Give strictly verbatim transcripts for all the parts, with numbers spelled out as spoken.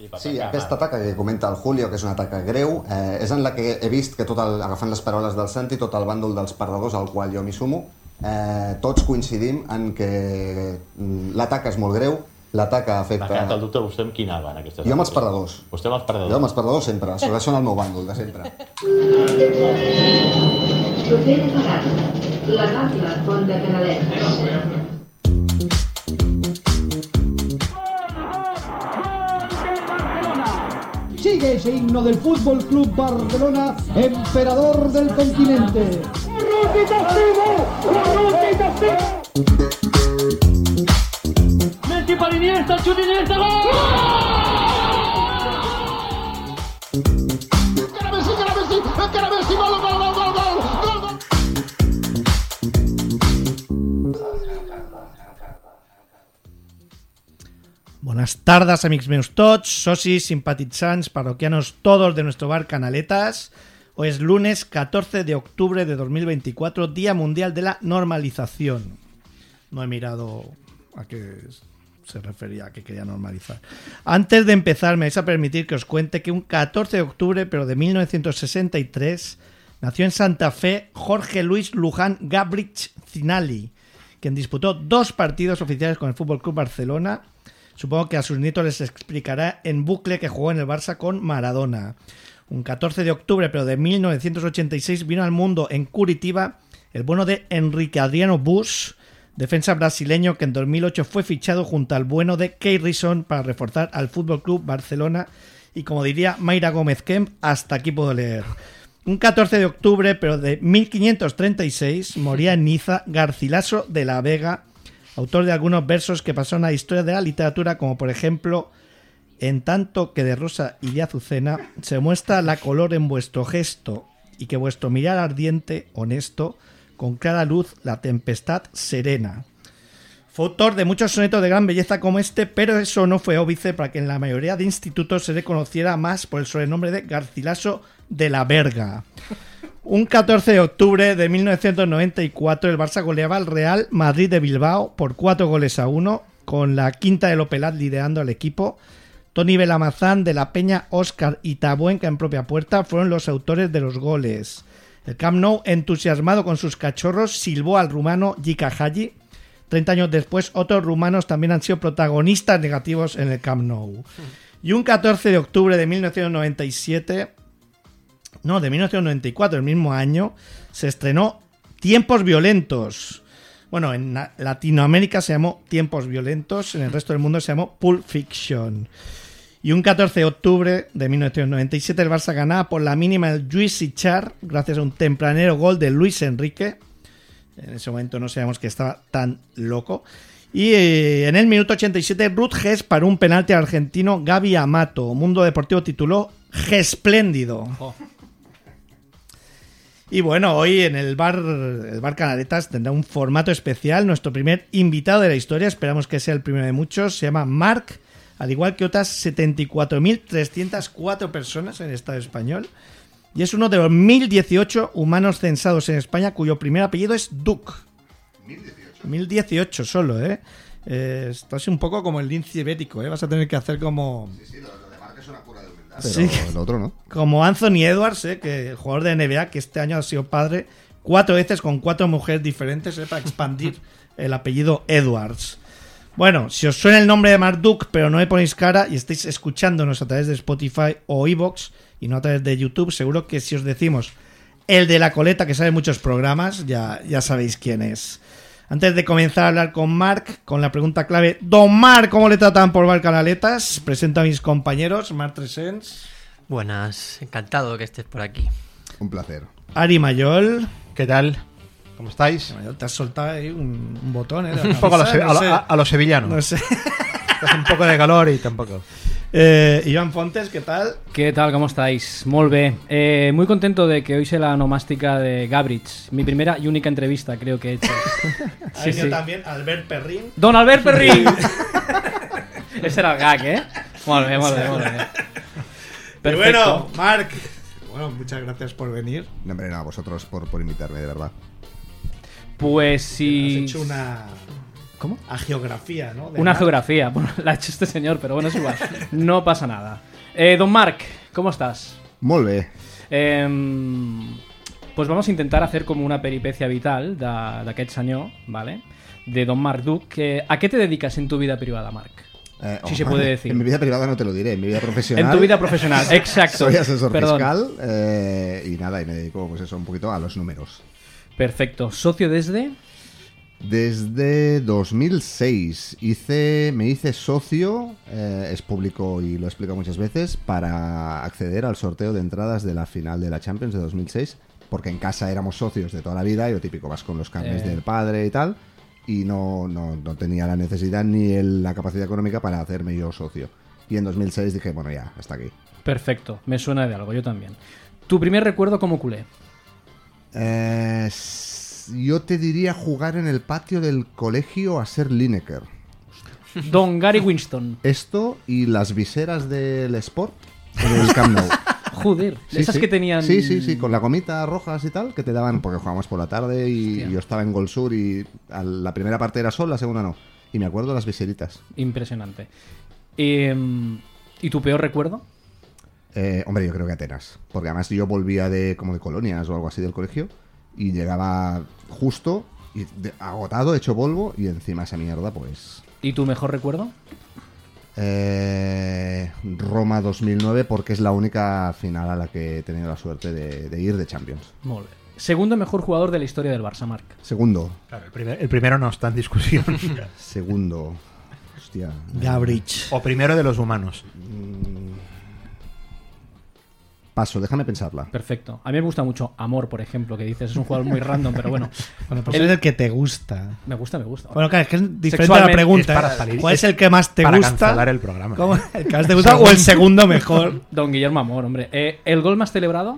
Sí, aquesta taca que comenta el Julio, que és una taca greu, eh, és en la que he vist que, tot el, agafant les paraules del Santi, tot el bàndol dels perdedors al qual jo m'hi sumo, eh, tots coincidim en que la taca és molt greu, la taca afecta... M'ha quedat el dubte, vostè amb qui anava en aquestes... Jo amb els perdedors. Vostè amb els perdedors? Jo amb els perdedors sempre, són el meu bàndol de sempre. Propera parada, la Rambla Font de Canaletes. Sigue ese himno del Fútbol Club Barcelona, emperador del continente. Messi para Iniesta, chute Iniesta, ¡gol! ¡Encara Messi, encara Messi, encara Messi, gol, gol, gol, gol, gol, gol, gol! Buenas tardes, amics meus tots, socis, simpatitzants, parroquianos, todos de nuestro bar Canaletas. Hoy es lunes catorce de octubre de dos mil veinticuatro, Día Mundial de la Normalización. No he mirado a qué se refería, a qué quería normalizar. Antes de empezar, me vais a permitir que os cuente que un catorce de octubre, pero de mil novecientos sesenta y tres, nació en Santa Fe Jorge Luis Luján Gabrich Zinali, quien disputó dos partidos oficiales con el Fútbol Club Barcelona. Supongo que a sus nietos les explicará en bucle que jugó en el Barça con Maradona. Un catorce de octubre, pero de mil novecientos ochenta y seis, vino al mundo en Curitiba el bueno de Enrique Adriano Bush, defensa brasileño que en dos mil ocho fue fichado junto al bueno de Kay Rison para reforzar al Fútbol Club Barcelona. Y como diría Mayra Gómez Kemp, hasta aquí puedo leer. Un catorce de octubre, pero de mil quinientos treinta y seis, moría en Niza Garcilaso de la Vega, autor de algunos versos que pasaron a la historia de la literatura, como por ejemplo: en tanto que de rosa y de azucena se muestra la color en vuestro gesto, y que vuestro mirar ardiente, honesto, con clara luz la tempestad serena. Fue autor de muchos sonetos de gran belleza como este, pero eso no fue óbice para que en la mayoría de institutos se le conociera más por el sobrenombre de Garcilaso de la Verga. Un catorce de octubre de mil novecientos noventa y cuatro, el Barça goleaba al Real Madrid de Bilbao por cuatro goles a uno, con la quinta de Lopelat liderando al equipo. Toni Belamazán, De la Peña, Óscar y Tabuenca en propia puerta fueron los autores de los goles. El Camp Nou, entusiasmado con sus cachorros, silbó al rumano Jika Haji. Treinta años después, otros rumanos también han sido protagonistas negativos en el Camp Nou. Y un catorce de octubre de mil novecientos noventa y siete... No, de mil novecientos noventa y cuatro, el mismo año, se estrenó Tiempos Violentos. Bueno, en Latinoamérica se llamó Tiempos Violentos, en el resto del mundo se llamó Pulp Fiction. Y un catorce de octubre de mil novecientos noventa y siete, el Barça ganaba por la mínima el Lluís Sitjar, gracias a un tempranero gol de Luis Enrique. En ese momento no sabíamos que estaba tan loco. Y eh, en el minuto ochenta y siete, Ruth Hess paró un penalti al argentino Gaby Amato. Mundo Deportivo tituló Gespléndido. Oh. Y bueno, hoy en el bar, el bar Canaletas tendrá un formato especial. Nuestro primer invitado de la historia, esperamos que sea el primero de muchos, se llama Marc, al igual que otras setenta y cuatro mil trescientas cuatro personas en el Estado español. Y es uno de los mil dieciocho humanos censados en España cuyo primer apellido es Duc. ¿mil dieciocho? mil dieciocho solo, ¿eh? eh esto es un poco como el lince ibérico, ¿eh? Vas a tener que hacer como... Sí, sí, lo, lo de Marc es una cura de humildad. Pero sí, el otro no. Como Anthony Edwards, ¿eh? Que el jugador de N B A, que este año ha sido padre cuatro veces con cuatro mujeres diferentes, ¿eh? Para expandir el apellido Edwards. Bueno, si os suena el nombre de Marc Duc, pero no le ponéis cara y estáis escuchándonos a través de Spotify o iVoox y no a través de YouTube, seguro que si os decimos el de la coleta, que sabe muchos programas, ya, ya sabéis quién es. Antes de comenzar a hablar con Marc, con la pregunta clave: Don Marc, ¿cómo le tratan por Bar Canaletas? Presento a mis compañeros. Marc Tresens. Buenas, encantado que estés por aquí. Un placer. Ari Mayol. ¿Qué tal? ¿Cómo estáis? Mayol, te has soltado ahí un, un botón, ¿eh? Un poco a lo, se- no a, lo, sé. a, a lo sevillano. No sé. Hace un poco de calor y tampoco. Eh, Iván Fontes, ¿qué tal? ¿Qué tal? ¿Cómo estáis? Molt bé. Eh, muy contento de que hoy sea la nomástica de Gabrich. Mi primera y única entrevista, creo que he hecho. Ha venido sí. también Albert Perrín. ¡Don Albert Perrín! Ese era el gag, ¿eh? Molt bé, molt bé, molt bé. Pero bueno, Marc, bueno, muchas gracias por venir. No, hombre, no, a vosotros por, por invitarme, de verdad. Pues sí. Has hecho una... ¿Cómo? A geografía, ¿no? De Una Marc. geografía. Bueno, la ha hecho este señor, pero bueno, es igual. No pasa nada. Eh, don Marc, ¿cómo estás? Molt bé. Eh, pues vamos a intentar hacer como una peripecia vital de, d'aquest senyor, ¿vale? De don Marc Duch. Eh, ¿A qué te dedicas en tu vida privada, Marc? Eh, Si oh, se puede decir. En mi vida privada no te lo diré, en mi vida profesional. En tu vida profesional, exacto. Soy asesor Perdón. fiscal eh, y nada, y me dedico pues eso un poquito a los números. Perfecto. ¿Socio desde? Desde dos mil seis hice, me hice socio, eh, es público y lo he explicado muchas veces, para acceder al sorteo de entradas de la final de la Champions de dos mil seis, porque en casa éramos socios de toda la vida y lo típico, vas con los carnes Eh. del padre y tal, y no, no, no tenía la necesidad ni el- la capacidad económica para hacerme yo socio. Y en dos mil seis dije, bueno, ya, hasta aquí. Perfecto. Me suena de algo, yo también. ¿Tu primer recuerdo como culé? Eh, s- yo te diría jugar en el patio del colegio a ser Lineker. Don Gary Winston. Esto y las viseras del Sport en el Camp Nou. Joder, Sí, esas sí. que tenían... Sí, sí, sí, con la gomita rojas y tal, que te daban, porque jugábamos por la tarde y Hostia. yo estaba en Gol Sur y a la primera parte era sol, la segunda no. Y me acuerdo de las viseritas. Impresionante. Eh, ¿Y tu peor recuerdo? Eh, hombre, yo creo que Atenas. Porque además yo volvía de como de colonias o algo así del colegio y llegaba justo y de- agotado, hecho polvo y encima esa mierda, pues... ¿Y tu mejor recuerdo? Eh, Roma dos mil nueve porque es la única final a la que he tenido la suerte de, de ir de Champions. Molt bé. Segundo mejor jugador de la historia del Barça, Marc. Segundo, Claro, el, primer- el primero no está en discusión. segundo. Hostia. Gabrich. O primero de los humanos. Paso, déjame pensarla. Perfecto. A mí me gusta mucho Amor, por ejemplo, que dices, es un jugador muy random, pero bueno. Bueno, pues El- es el que te gusta. Me gusta, me gusta. Bueno, claro, es que es diferente a la Sexualmente pregunta. es para ¿eh? salir- ¿Cuál es es el que más te para gusta? cancelar el programa. ¿Cómo? ¿El que más te gusta o el segundo mejor? Don Guillermo Amor, hombre. Eh, ¿El gol más celebrado?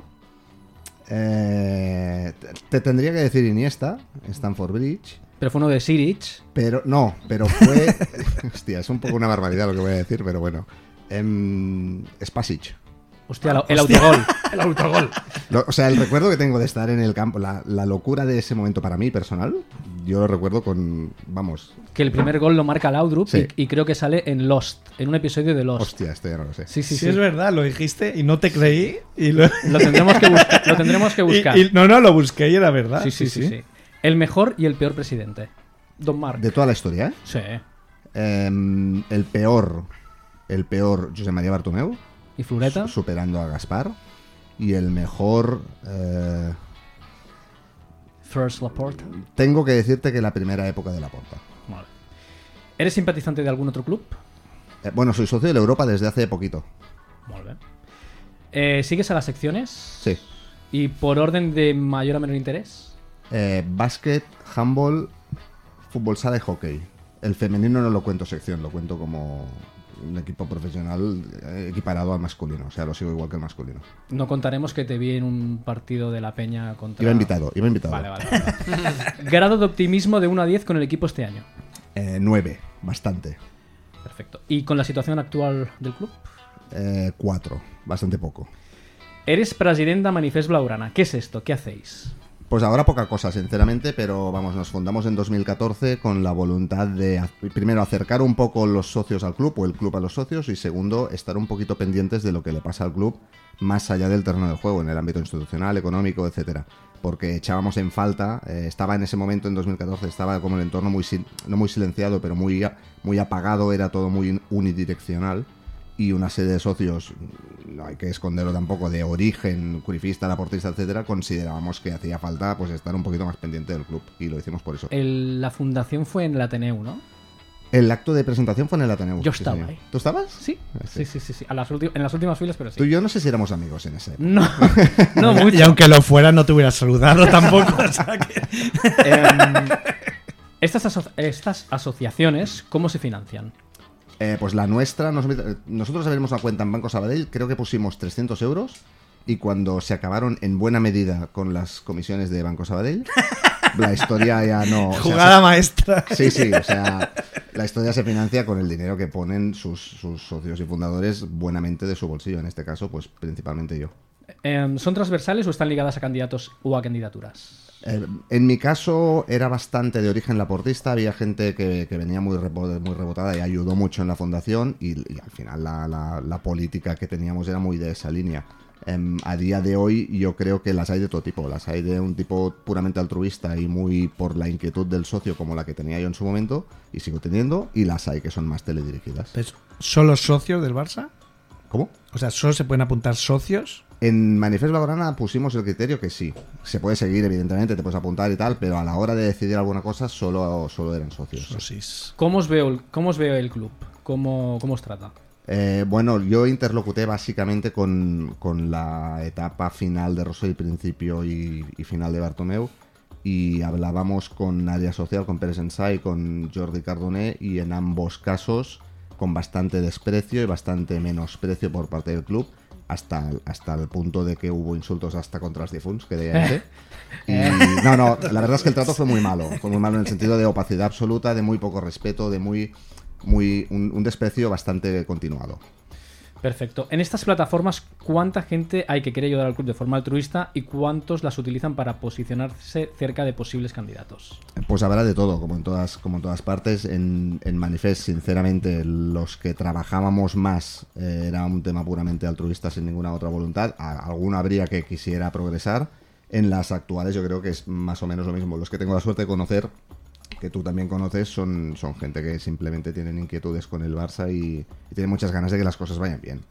Eh, te- te tendría que decir Iniesta, Stamford Bridge. Pero fue uno de Siric. Pero no, pero fue. Hostia, es un poco una barbaridad lo que voy a decir, pero bueno. Em, Spasic. Hostia, la- el autogol. El autogol. Lo- o sea, el recuerdo que tengo de estar en el campo, la, la locura de ese momento para mí personal, yo lo recuerdo con. Vamos. Que el primer gol lo marca Laudrup Sí. y, y creo que sale en Lost, en un episodio de Lost. Hostia, esto ya no lo sé. Sí, sí, Sí, sí. es verdad, lo dijiste y no te creí. Y lo, Lo tendremos que, buscar, lo tendremos que buscar. y- y- no, no, lo busqué y era verdad. sí, sí, sí, sí. El mejor y el peor presidente. Don Marc. De toda la historia, ¿eh? Sí. Em, el peor. El peor, José María Bartomeu. ¿Y Floreta? su- Superando a Gaspar. Y el mejor. eh, First Laporta. tengo que decirte que la primera época de Laporta. Vale. ¿Eres simpatizante de algún otro club? Eh, bueno, soy socio de la Europa desde hace poquito. Molt bé. Eh, ¿Sigues a las secciones? Sí. ¿Y por orden de mayor a menor interés? Eh, básquet, handball, fútbol sala y hockey. El femenino no lo cuento sección, lo cuento como un equipo profesional eh, equiparado al masculino. O sea, lo sigo igual que el masculino. No contaremos que te vi en un partido de la Peña contra... Iba invitado, iba invitado. Vale, vale. vale. Grado de optimismo de uno a diez con el equipo este año. Eh, nueve, bastante. Perfecto. ¿Y con la situación actual del club? Eh, cuatro, bastante poco. Eres presidente de Manifest Blaugrana. ¿Qué es esto? ¿Qué hacéis? Pues ahora poca cosa, sinceramente, pero vamos, nos fundamos en dos mil catorce con la voluntad de, ha- primero, acercar un poco los socios al club o el club a los socios y segundo, estar un poquito pendientes de lo que le pasa al club más allá del terreno del juego, en el ámbito institucional, económico, etcétera. Porque echábamos en falta, eh, estaba en ese momento en dos mil catorce, estaba como el entorno muy, sil- no muy silenciado, pero muy, a- muy apagado, era todo muy unidireccional. Y una serie de socios, no hay que esconderlo tampoco, de origen, curifista, laportista, etcétera, considerábamos que hacía falta pues estar un poquito más pendiente del club y lo hicimos por eso. El- la fundación fue en el Ateneu, ¿no? El acto de presentación fue en el Ateneu. Yo sí, estaba señor. ahí. ¿Tú estabas? Sí, Ah, sí, sí, sí. sí. A las ulti- en las últimas filas, pero sí. Tú y yo no sé si éramos amigos en ese. No, no mucho. Y aunque lo fuera, no te hubiera saludado tampoco. O sea que- Em, estas, aso- estas asociaciones, ¿cómo se financian? Eh, pues la nuestra, nos- nosotros abrimos una cuenta en Banco Sabadell, creo que pusimos trescientos euros y cuando se acabaron en buena medida con las comisiones de Banco Sabadell, la historia ya no... o sea, Jugada se- maestra. Sí, sí, o sea, la historia se financia con el dinero que ponen sus, sus socios y fundadores buenamente de su bolsillo, en este caso, pues principalmente yo. Eh, ¿Son transversales o están ligadas a candidatos o a candidaturas? Eh, en mi caso era bastante de origen laportista, había gente que, que venía muy, repo- muy rebotada y ayudó mucho en la fundación y, y al final la, la, la política que teníamos era muy de esa línea. Eh, a día de hoy yo creo que las hay de todo tipo, las hay de un tipo puramente altruista y muy por la inquietud del socio como la que tenía yo en su momento y sigo teniendo, y las hay que son más teledirigidas. Pues, ¿solo socios del Barça? ¿Cómo? O sea, ¿solo se pueden apuntar socios? En Manifest Blaugrana pusimos el criterio que sí. Se puede seguir, evidentemente, te puedes apuntar y tal, pero a la hora de decidir alguna cosa solo, solo eran socios. Socis. ¿Cómo os veo, el- cómo os veo el club? ¿Cómo, cómo os trata? Eh, bueno, yo interlocuté básicamente con, con la etapa final de Rosso y principio y, y final de Bartomeu, y hablábamos con área social, con Pérez Ensay, con Jordi Cardoné, y en ambos casos con bastante desprecio y bastante menosprecio por parte del club, hasta, hasta el punto de que hubo insultos hasta contra los difunts, que deia gente. Y, no, no, la verdad es que el trato fue muy malo, fue muy malo en el sentido de opacidad absoluta, de muy poco respeto, de muy, muy un, un desprecio bastante continuado. Perfecto. En estas plataformas, ¿cuánta gente hay que quiere ayudar al club de forma altruista y cuántos las utilizan para posicionarse cerca de posibles candidatos? Pues habrá de todo, como en todas, como en todas partes. En, en Manifest, sinceramente, los que trabajábamos más eh, era un tema puramente altruista, sin ninguna otra voluntad. A- alguno habría que quisiera progresar. En las actuales yo creo que es más o menos lo mismo. Los que tengo la suerte de conocer, que tú también conoces, son, son gente que simplemente tienen inquietudes con el Barça y, y tienen muchas ganas de que las cosas vayan bien.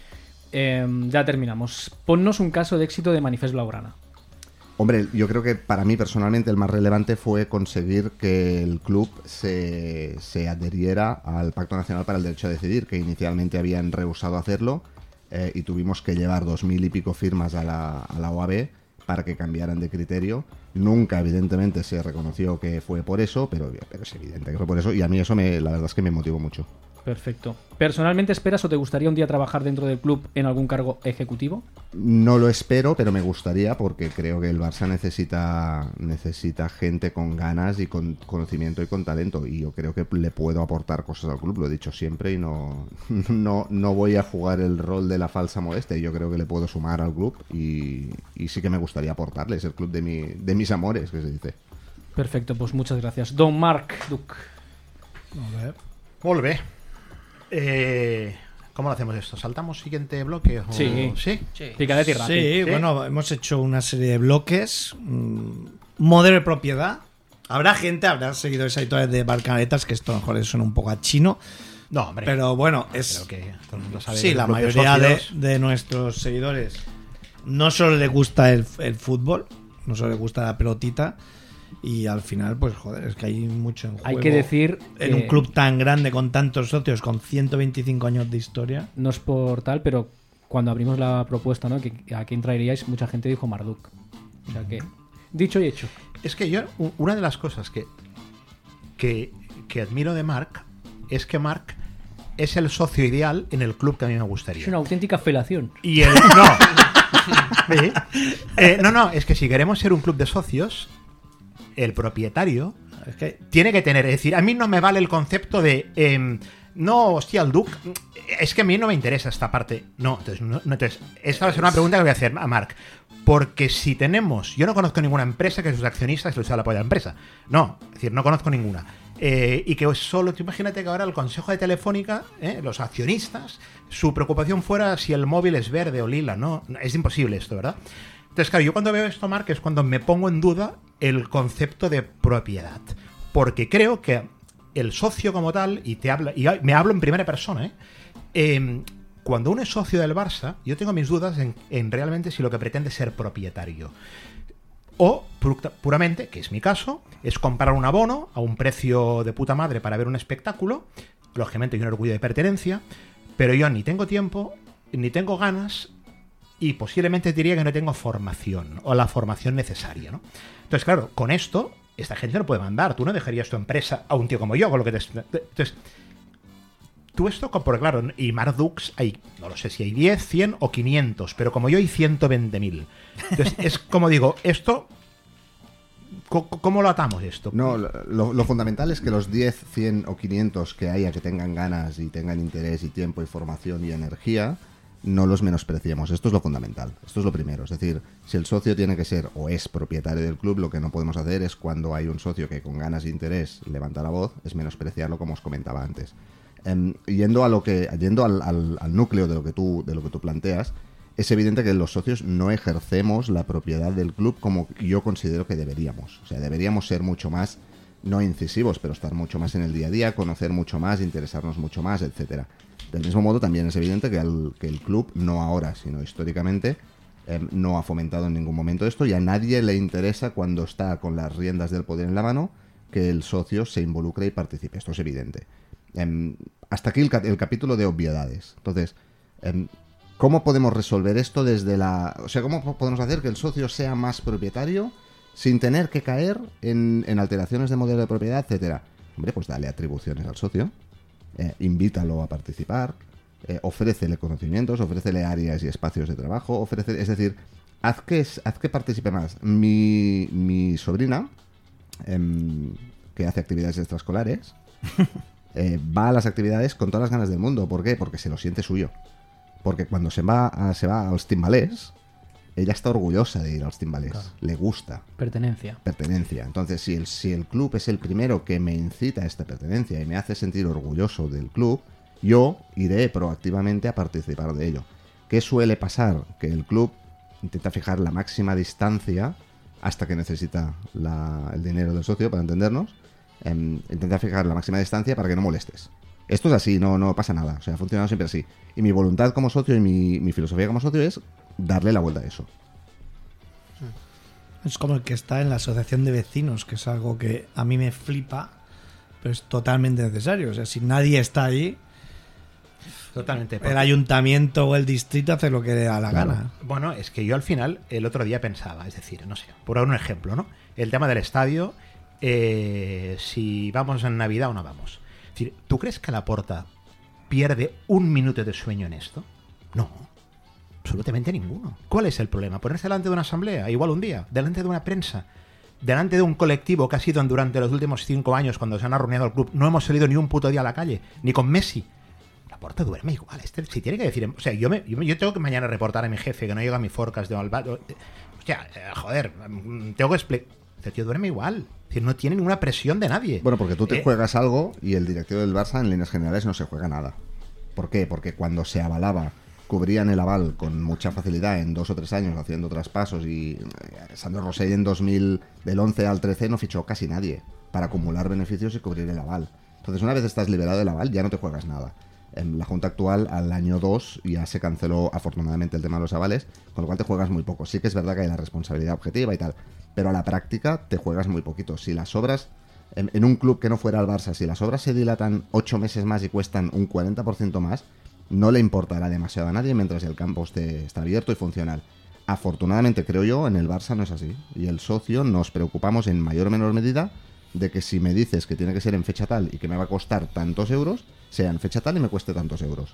Eh, ya terminamos. Ponnos un caso de éxito de Manifest Blaugrana. Hombre, yo creo que para mí personalmente el más relevante fue conseguir que el club se, se adheriera al Pacto Nacional para el Derecho a Decidir, que inicialmente habían rehusado hacerlo, eh, y tuvimos que llevar dos mil y pico firmas a la, a la O A B para que cambiaran de criterio. Nunca, evidentemente, se reconoció que fue por eso, pero, pero es evidente que fue por eso, y a mí eso me, la verdad es que me motivó mucho. Perfecto. ¿Personalmente esperas o te gustaría un día trabajar dentro del club en algún cargo ejecutivo? No lo espero, pero me gustaría, porque creo que el Barça necesita necesita gente con ganas y con conocimiento y con talento, y yo creo que le puedo aportar cosas al club, lo he dicho siempre, y no, no, no voy a jugar el rol de la falsa modestia. Yo creo que le puedo sumar al club y, y sí que me gustaría aportarles el club de, mi, de mis amores, que se dice. Perfecto, pues muchas gracias. Don Marc Duc. Molt bé. Eh, ¿Cómo lo hacemos esto? ¿Saltamos siguiente bloque? O... Sí. ¿Sí? Sí. Picadetti rápido. Sí, ¿Sí? bueno, hemos hecho una serie de bloques. mm, Modelo de propiedad. Habrá gente, habrá seguidores habituales de Barcanetas, que esto a lo mejor suena un poco a chino. No, hombre. Pero bueno, es. Creo que todo el mundo sabe Sí, del la club de mayoría de, socios. de nuestros seguidores no solo les gusta el, el fútbol, no solo les gusta la pelotita. Y al final, pues joder, es que hay mucho en juego. Hay que decir En que- un club tan grande, con tantos socios, con ciento veinticinco años de historia. No es por tal, pero cuando abrimos la propuesta, ¿no? Que a quién traeríais, mucha gente dijo Marduk. O sea que, dicho y hecho. Es que yo, u- una de las cosas que, que, que admiro de Marc es que Marc es el socio ideal en el club que a mí me gustaría. Es una auténtica felación. Y el. No. Sí. Eh, no, no, es que si queremos ser un club de socios, el propietario Es que tiene que tener. Es decir, a mí no me vale el concepto de. eh, no, hostia, el Duc. Es que a mí no me interesa esta parte. No, entonces, no, no, entonces esta va a ser una pregunta que voy a hacer a Marc. Porque si tenemos. Yo no conozco ninguna empresa que sus accionistas les la apoya a la empresa. No, es decir, no conozco ninguna. Eh, y que solo, tú imagínate que ahora el consejo de Telefónica, eh, los accionistas, su preocupación fuera si el móvil es verde o lila. No, es imposible esto, ¿verdad? Entonces, claro, yo cuando veo esto, Marc, es cuando me pongo en duda el concepto de propiedad. Porque creo que el socio como tal, y te habla, y me hablo en primera persona, ¿eh? Eh, cuando uno es socio del Barça, yo tengo mis dudas en, en realmente si lo que pretende es ser propietario. O pu- puramente, que es mi caso, es comprar un abono a un precio de puta madre para ver un espectáculo, lógicamente hay un orgullo de pertenencia, pero yo ni tengo tiempo, ni tengo ganas, y posiblemente diría que no tengo formación, o la formación necesaria, ¿no? Entonces, claro, con esto, esta gente no puede mandar. Tú no dejarías tu empresa a un tío como yo, con lo que te... Entonces, tú esto, porque claro, y Mardux hay, no lo sé si hay diez, cien o quinientos, pero como yo hay ciento veinte mil. Entonces, es como digo, esto... ¿Cómo, cómo lo atamos esto? No, lo, lo fundamental es que los diez, cien o quinientos que haya que tengan ganas y tengan interés y tiempo y formación y energía, no los menospreciemos. Esto es lo fundamental, esto es lo primero. Es decir, si el socio tiene que ser o es propietario del club, lo que no podemos hacer es, cuando hay un socio que con ganas de interés levanta la voz, es menospreciarlo, como os comentaba antes. Um, yendo a lo que yendo al, al, al núcleo de lo que tú de lo que tú planteas, es evidente que los socios no ejercemos la propiedad del club como yo considero que deberíamos. O sea, deberíamos ser mucho más, no incisivos, pero estar mucho más en el día a día, conocer mucho más, interesarnos mucho más, etcétera. Del mismo modo, también es evidente que el, que el club, no ahora, sino históricamente, eh, no ha fomentado en ningún momento esto, y a nadie le interesa, cuando está con las riendas del poder en la mano, que el socio se involucre y participe. Esto es evidente. Eh, hasta aquí el, el capítulo de obviedades. Entonces, eh, ¿cómo podemos resolver esto desde la... O sea, ¿cómo podemos hacer que el socio sea más propietario sin tener que caer en, en alteraciones de modelo de propiedad, etcétera? Hombre, pues dale atribuciones al socio. Eh, invítalo a participar, eh, ofrécele conocimientos, ofrécele áreas y espacios de trabajo, ofrece, es decir, haz que, haz que participe más. Mi, mi sobrina, eh, que hace actividades extraescolares, eh, va a las actividades con todas las ganas del mundo. ¿Por qué? Porque se lo siente suyo. Porque cuando se va a, se va a los timbalés, ella está orgullosa de ir a los timbalés. Claro. Le gusta. Pertenencia. Pertenencia. Entonces, si el, si el club es el primero que me incita a esta pertenencia y me hace sentir orgulloso del club, yo iré proactivamente a participar de ello. ¿Qué suele pasar? Que el club intenta fijar la máxima distancia hasta que necesita la, el dinero del socio, para entendernos. Eh, intenta fijar la máxima distancia para que no molestes. Esto es así, no, no pasa nada. O sea, ha funcionado siempre así. Y mi voluntad como socio y mi, mi filosofía como socio es darle la vuelta a eso. Es como el que está en la asociación de vecinos, que es algo que a mí me flipa, pero es totalmente necesario. O sea, si nadie está ahí, totalmente, el ayuntamiento o el distrito hace lo que le da la claro. gana. Bueno, es que yo al final, el otro día pensaba, es decir, no sé, por dar un ejemplo, ¿no? El tema del estadio, eh, si vamos en Navidad o no vamos. Es decir, ¿tú crees que Laporta pierde un minuto de sueño en esto? No. Absolutamente ninguno. ¿Cuál es el problema? Ponerse delante de una asamblea, igual un día, delante de una prensa, delante de un colectivo que ha sido durante los últimos cinco años, cuando se han reunido el club, no hemos salido ni un puto día a la calle, ni con Messi. Laporta duerme igual. Este, si tiene que decir... O sea, yo, me, yo, yo tengo que mañana reportar a mi jefe que no llega mi forecast de Malvado. Hostia, eh, joder, tengo que explicar... Este tío duerme igual. Es decir, no tiene ninguna presión de nadie. Bueno, porque tú te eh, juegas algo y el directivo del Barça, en líneas generales, no se juega nada. ¿Por qué? Porque cuando se avalaba, cubrían el aval con mucha facilidad en dos o tres años haciendo traspasos, y Sandro Rosell en dos mil, del once al trece, no fichó casi nadie para acumular beneficios y cubrir el aval. Entonces, una vez estás liberado del aval, ya no te juegas nada. En la Junta actual, al año dos, ya se canceló afortunadamente el tema de los avales, con lo cual te juegas muy poco. Sí que es verdad que hay la responsabilidad objetiva y tal, pero a la práctica te juegas muy poquito. Si las obras, en, en un club que no fuera el Barça, si las obras se dilatan ocho meses más y cuestan un cuarenta por ciento más, no le importará demasiado a nadie mientras el campo esté, está abierto y funcional. Afortunadamente, creo yo, en el Barça no es así. Y el socio nos preocupamos en mayor o menor medida de que si me dices que tiene que ser en fecha tal y que me va a costar tantos euros, sea en fecha tal y me cueste tantos euros.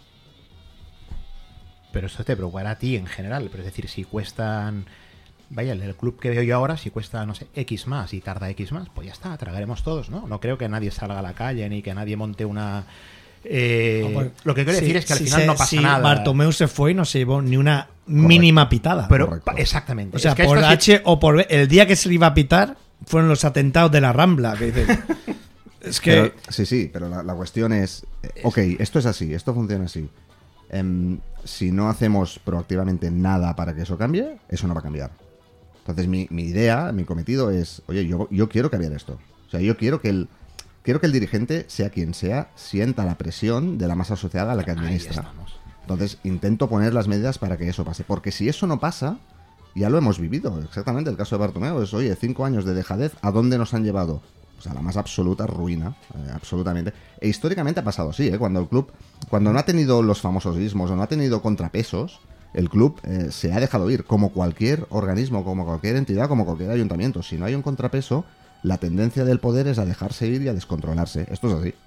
Pero eso te preocupará a ti en general. Pero es decir, si cuestan... Vaya, el club que veo yo ahora, si cuesta, no sé, X más y tarda X más, pues ya está, tragaremos todos, ¿no? No creo que nadie salga a la calle ni que nadie monte una... Eh, no, pues, lo que quiero sí, decir es que al sí, final se, no pasa sí, nada. Bartomeu se fue y no se llevó ni una Correcto. mínima pitada. Pero, exactamente. O sea, es que por esto H sí... o por B, el día que se le iba a pitar fueron los atentados de la Rambla. Que dices, es que... Pero, sí, sí, pero la, la cuestión es... Eh, ok, esto es así, esto funciona así. Eh, si no hacemos proactivamente nada para que eso cambie, eso no va a cambiar. Entonces mi, mi idea, mi cometido es, oye, yo, yo quiero cambiar esto. O sea, yo quiero que el quiero que el dirigente, sea quien sea, sienta la presión de la masa asociada a la que administra. Entonces intento poner las medidas para que eso pase. Porque si eso no pasa, ya lo hemos vivido. Exactamente, el caso de Bartomeu es, oye, cinco años de dejadez, ¿a dónde nos han llevado? Pues a la más absoluta ruina, eh, absolutamente. E históricamente ha pasado así, ¿eh? Cuando el club, cuando no ha tenido los famosos ismos o no ha tenido contrapesos, el club eh, se ha dejado ir, como cualquier organismo, como cualquier entidad, como cualquier ayuntamiento. Si no hay un contrapeso, la tendencia del poder es a dejarse ir y a descontrolarse. Esto es así.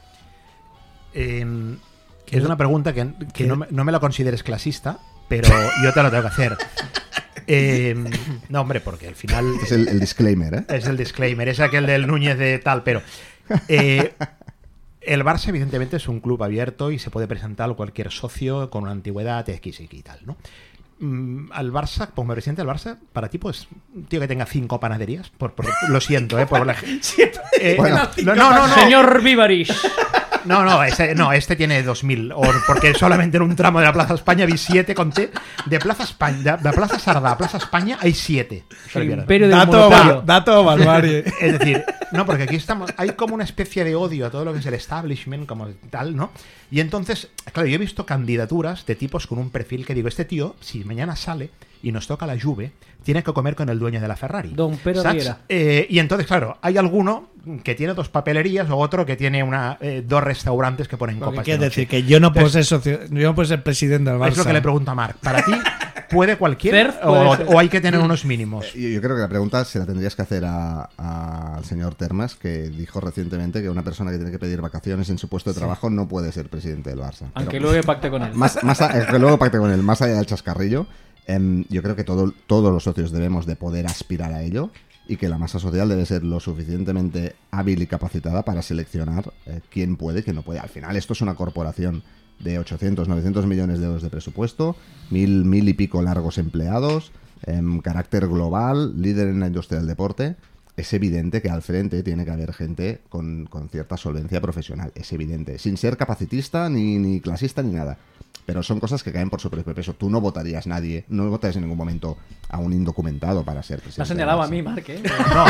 Eh, es una pregunta que, que no, me, no me la consideres clasista, pero yo te la tengo que hacer. Eh, no, hombre, porque al final... Es el, el disclaimer, ¿eh? Es el disclaimer, es aquel del Núñez de tal, pero... Eh, El Barça, evidentemente, es un club abierto y se puede presentar a cualquier socio con una antigüedad X y tal, ¿no? Mm, al Barça, como presidente del Barça, para ti, pues, un tío que tenga cinco panaderías, por, por- lo siento, ¿eh? Por la, eh, Bueno. no, no, no, no. Señor Vivarish. No, no, este, no, este tiene dos mil, o- porque solamente en un tramo de la Plaza España vi siete, conté. De Plaza España, de, de Plaza Sardá a Plaza España hay siete. El imperio del Dato, monopolio. ba- dato barbarie. Es decir, no, porque aquí estamos, hay como una especie de odio a todo lo que es el establishment, como tal, ¿no? Y entonces, claro, yo he visto candidaturas de tipos con un perfil que digo, este tío, si mañana sale y nos toca la Juve, tiene que comer con el dueño de la Ferrari. Don Pero ¿Saps? Riera. Eh, y entonces, claro, hay alguno que tiene dos papelerías o otro que tiene una eh, dos restaurantes que ponen Lo que copas de quiere noche. decir que yo no puedo Entonces, ser socio, yo no puedo ser presidente del Barça. es lo que le pregunto a Marc. ¿Para ti puede cualquiera Cerf o, puede ser. o hay que tener unos mínimos? Yo, yo creo que la pregunta se la tendrías que hacer a- a- al señor Termas, que dijo recientemente que una persona que tiene que pedir vacaciones en su puesto de trabajo no puede ser presidente del Barça. Aunque Pero- luego pacte con él. Más, más a- que luego pacte con él, más allá del chascarrillo, em, yo creo que todo, todos los socios debemos de poder aspirar a ello y que la masa social debe ser lo suficientemente hábil y capacitada para seleccionar eh, quién puede y quién no puede. Al final esto es una corporación de ochocientos, novecientos millones de euros de presupuesto, mil, mil y pico largos empleados, em, carácter global, líder en la industria del deporte. Es evidente que al frente tiene que haber gente con, con cierta solvencia profesional, es evidente, sin ser capacitista ni, ni clasista ni nada. Pero son cosas que caen por su propio peso. Tú no votarías nadie, no votarías en ningún momento a un indocumentado para ser Me presidente. ha señalado a del mí, Barça. Marc, ¿eh? No,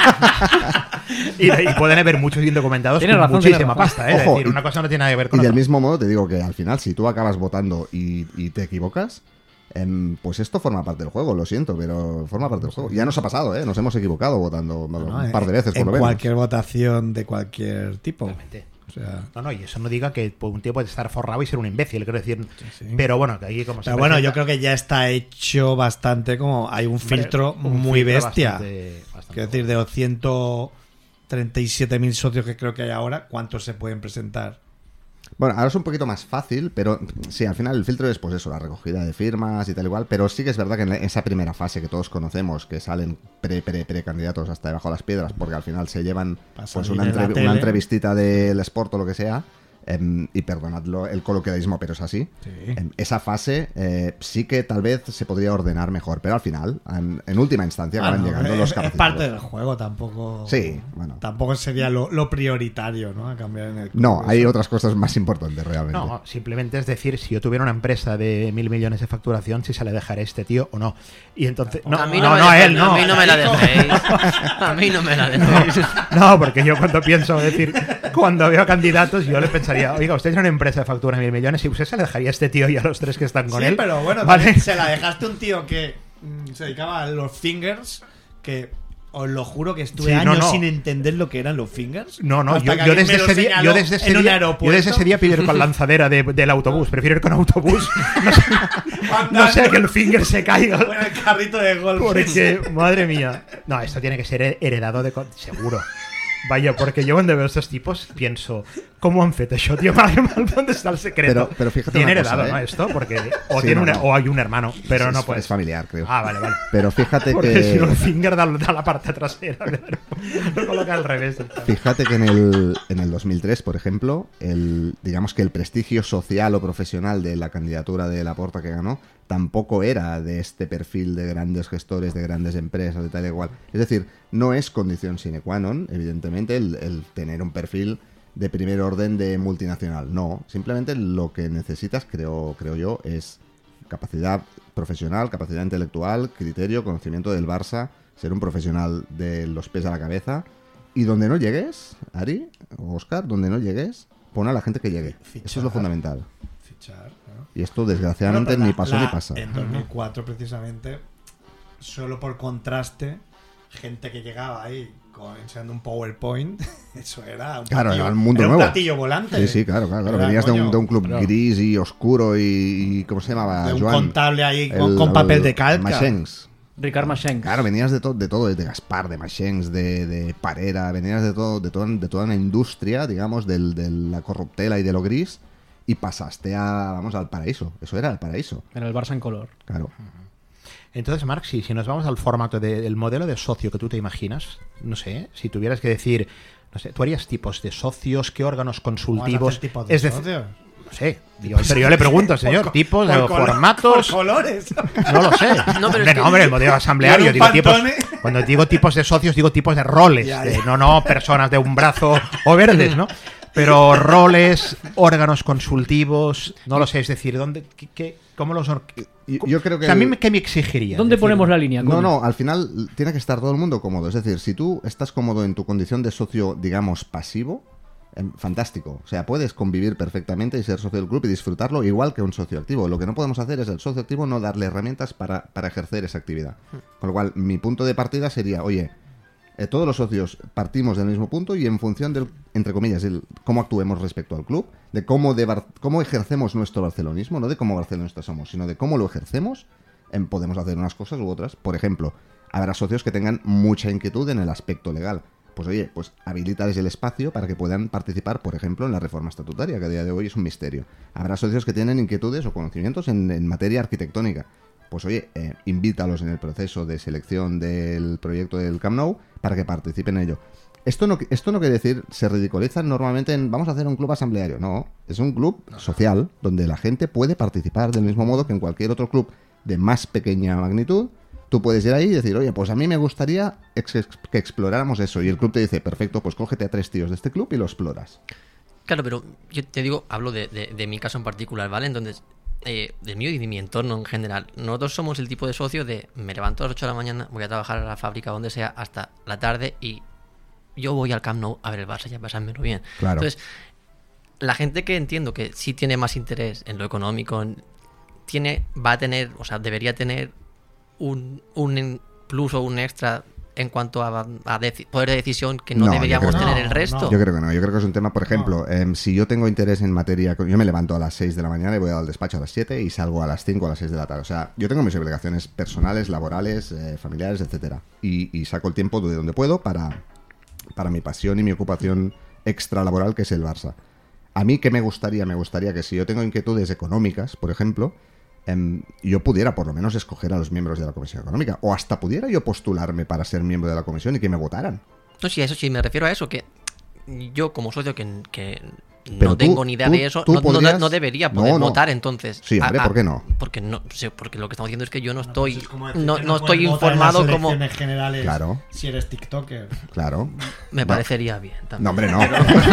no. Y, y pueden haber muchos indocumentados Tienes con razón, tienes muchísima razón. pasta, ¿eh? Es Ojo, decir, y- una cosa no tiene nada que ver con Y del otra. mismo modo te digo que al final, si tú acabas votando y, y te equivocas, em, pues esto forma parte del juego, lo siento, pero forma parte del juego. Ya nos ha pasado, ¿eh? Nos hemos equivocado votando No, un par de veces, por en lo menos. cualquier votación de cualquier tipo. Totalmente. O sea, No, no, y eso no diga que un tío puede estar forrado y ser un imbécil, quiero decir. Pero bueno, que ahí como se pero bueno, presenta- yo creo que ya está hecho bastante como hay un Hombre, filtro un muy filtro bestia. bastante- bastante Quiero decir, de los ciento treinta y siete mil socios que creo que hay ahora, ¿cuántos se pueden presentar? Bueno, ahora es un poquito más fácil, pero sí, al final el filtro es pues eso, la recogida de firmas y tal igual, pero sí que es verdad que en esa primera fase que todos conocemos, que salen pre, pre, pre candidatos hasta debajo de las piedras, porque al final se llevan Pa' pues salir una, en la entrev- tele. una entrevistita del Sport o lo que sea, em, y perdonadlo el coloquialismo, pero es así. Sí. Em, esa fase eh, sí que tal vez se podría ordenar mejor, pero al final, en, en última instancia, acaban Bueno, llegando es, los es capacitados. parte del juego, tampoco. Sí, bueno. Tampoco sería lo, lo prioritario, ¿no? A cambiar en el. No, hay Eso. otras cosas más importantes realmente. No, simplemente es decir, si yo tuviera una empresa de mil millones de facturación, si se le dejaré a este tío o no. Y entonces. No, a mí no, no, me no, a dejéis, él, no. A mí no me la dejéis. A mí no me la dejéis. No, porque yo cuando pienso, es decir, cuando veo candidatos, yo le pensaría, oiga, usted es una empresa de factura de mil millones y usted se le dejaría a este tío y a los tres que están con Sí, él. pero bueno, ¿vale? también se la dejaste a un tío que mm, se dedicaba a los fingers, que os lo juro que estuve Sí, no, años no. sin entender lo que eran los fingers. No, no, hasta yo, que yo alguien desde me lo ese día, señaló yo desde ese en un día, yo aeropuerto. desde ese día pido ir con lanzadera de- del autobús. Prefiero ir con autobús. No sé, no sea que el finger se caiga. Bueno, el carrito de golf. Porque, madre mía. No, esto tiene que ser heredado de... co- Seguro. Vaya, porque yo cuando veo estos tipos pienso, ¿cómo han fet això, tío? ¿Dónde está el secreto? Pero- pero fíjate Tiene una cosa, heredado, ¿eh? ¿no? Esto, porque o, Sí, tiene no, una- no. o hay un hermano, pero Es- no es- puede es familiar, creo. Ah, vale, vale. Pero fíjate Porque que... si no el finger da, da la parte trasera. Lo coloca al revés. Fíjate que en el, en el dos mil tres, por ejemplo, el, digamos que el prestigio social o profesional de la candidatura de Laporta que ganó tampoco era de este perfil de grandes gestores, de grandes empresas, de tal y igual. Es decir, no es condición sine qua non, evidentemente, el, el tener un perfil de primer orden de multinacional. No, simplemente lo que necesitas, creo, creo yo, es capacidad profesional, capacidad intelectual, criterio, conocimiento del Barça, ser un profesional de los pies a la cabeza. Y donde no llegues, Ari o Óscar, donde no llegues, pon a la gente que llegue. Fichar. Eso es lo fundamental. Fichar, ¿no? Y esto, desgraciadamente, Bueno, pero ni la- pasó la- ni pasa. En dos mil cuatro, precisamente, solo por contraste, gente que llegaba ahí con, enseñando un PowerPoint, eso era un Claro, platillo, era un mundo era nuevo. platillo volante. Sí, sí, claro, claro. claro. Era, Venías de un, coño, de un club pero- gris y oscuro y, y ¿cómo se llamaba? de un Joan? contable ahí con, El- con papel el de calca. Machengs. Ricard Machenk. Claro, venías de, to- de todo, de Gaspar, de Machengs, de, de Parera, venías de todo, de, todo, de toda una industria, digamos, del, de la corruptela y de lo gris, y pasaste a, vamos, al paraíso. Eso era el paraíso, En el Barça en color. claro. Entonces, Marc, si, si nos vamos al formato de- del modelo de socio que tú te imaginas, no sé, si tuvieras que decir, no sé, ¿tú harías tipos de socios? ¿Qué órganos consultivos? tipos de Es decir, socios? no sé, yo- pero yo le pregunto, señor, Por co- tipos, por o colo- formatos... por colores. No lo sé. No, pero hombre, es que- no, hombre, el modelo asambleario. Yo Digo era un tipos, Pantone. cuando digo tipos de socios, digo tipos de roles. Ya, de- ya. no, no personas de un brazo o verdes, ¿no? Pero roles, órganos consultivos, no lo sé, es decir, ¿dónde, qué, qué- cómo los... or- Yo- yo creo que O sea, a mí el- me- ¿qué me exigiría? ¿Dónde Decir, ponemos la línea? No, coño? no, al final tiene que estar todo el mundo cómodo. Es decir, si tú estás cómodo en tu condición de socio, digamos, pasivo, em, fantástico. O sea, puedes convivir perfectamente y ser socio del club y disfrutarlo igual que un socio activo. Lo que no podemos hacer es el socio activo no darle herramientas para, para ejercer esa actividad. Con lo cual, mi punto de partida sería, oye, eh, todos los socios partimos del mismo punto y en función del, entre comillas, el cómo actuemos respecto al club, de cómo, de bar- cómo ejercemos nuestro barcelonismo, no de cómo barcelonistas somos, sino de cómo lo ejercemos, em, podemos hacer unas cosas u otras. Por ejemplo, habrá socios que tengan mucha inquietud en el aspecto legal. Pues oye, pues habilitarles el espacio para que puedan participar, por ejemplo, en la reforma estatutaria, que a día de hoy es un misterio. Habrá socios que tienen inquietudes o conocimientos en, en materia arquitectónica. Pues oye, eh, invítalos en el proceso de selección del proyecto del Camp Nou para que participen en ello. Esto no, esto no quiere decir, se ridiculizan normalmente en vamos a hacer un club asambleario. No, es un club social donde la gente puede participar del mismo modo que en cualquier otro club de más pequeña magnitud. Tú puedes ir ahí y decir, oye, pues a mí me gustaría ex- ex- que exploráramos eso. Y el club te dice, perfecto, pues cógete a tres tíos de este club y lo exploras. Claro, pero yo te digo, hablo de, de, de mi caso en particular, ¿vale? Entonces, eh, del mío y de mi entorno en general. Nosotros somos el tipo de socio de me levanto a las ocho de la mañana, voy a trabajar a la fábrica donde sea hasta la tarde y yo voy al Camp Nou a ver el Barça y a pasármelo bien. Claro. Entonces, la gente que entiendo que sí tiene más interés en lo económico, en- tiene, va a tener, o sea, debería tener un, un plus o un extra en cuanto a, a deci- poder de decisión que no, No, yo deberíamos creo que tener no, el resto. Yo creo que no, yo creo que es un tema, por ejemplo, em, si yo tengo interés en materia, yo me levanto a las seis de la mañana y voy al despacho a las siete y salgo a las cinco a las seis de la tarde. O sea, yo tengo mis obligaciones personales, laborales, eh, familiares, etcétera. Y, y saco el tiempo de donde puedo para, para mi pasión y mi ocupación extralaboral, que es el Barça. A mí, ¿qué me gustaría? Me gustaría que si yo tengo inquietudes económicas, por ejemplo, em, yo pudiera por lo menos escoger a los miembros de la Comisión Económica. O hasta pudiera yo postularme para ser miembro de la Comisión y que me votaran. No, sí, eso sí, me refiero a eso, que yo como socio que, que Pero no tú- tengo ni idea tú- de eso, tú no, no- podrías- no debería poder No, no. votar entonces. Sí, hombre, Ah, ah, ¿por qué no? Porque no, sí, porque lo que estamos diciendo es que yo no estoy, Pues es como decir no, que no puedes estoy votar en informado las como elecciones generales Claro. si eres TikToker. Claro. me No. parecería bien. También. No, hombre, no.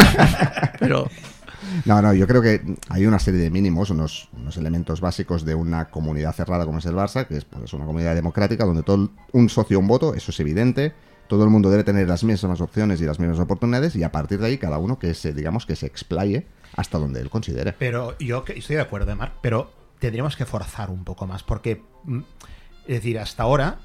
Pero No, no, yo creo que hay una serie de mínimos, unos, unos elementos básicos de una comunidad cerrada como es el Barça, que es pues, una comunidad democrática donde todo el- un socio, un voto, eso es evidente. Todo el mundo debe tener las mismas opciones y las mismas oportunidades y a partir de ahí cada uno que se, digamos, que se explaye hasta donde él considere. Pero yo que- estoy de acuerdo, Marc, pero tendríamos que forzar un poco más, porque, mm, es decir, hasta ahora,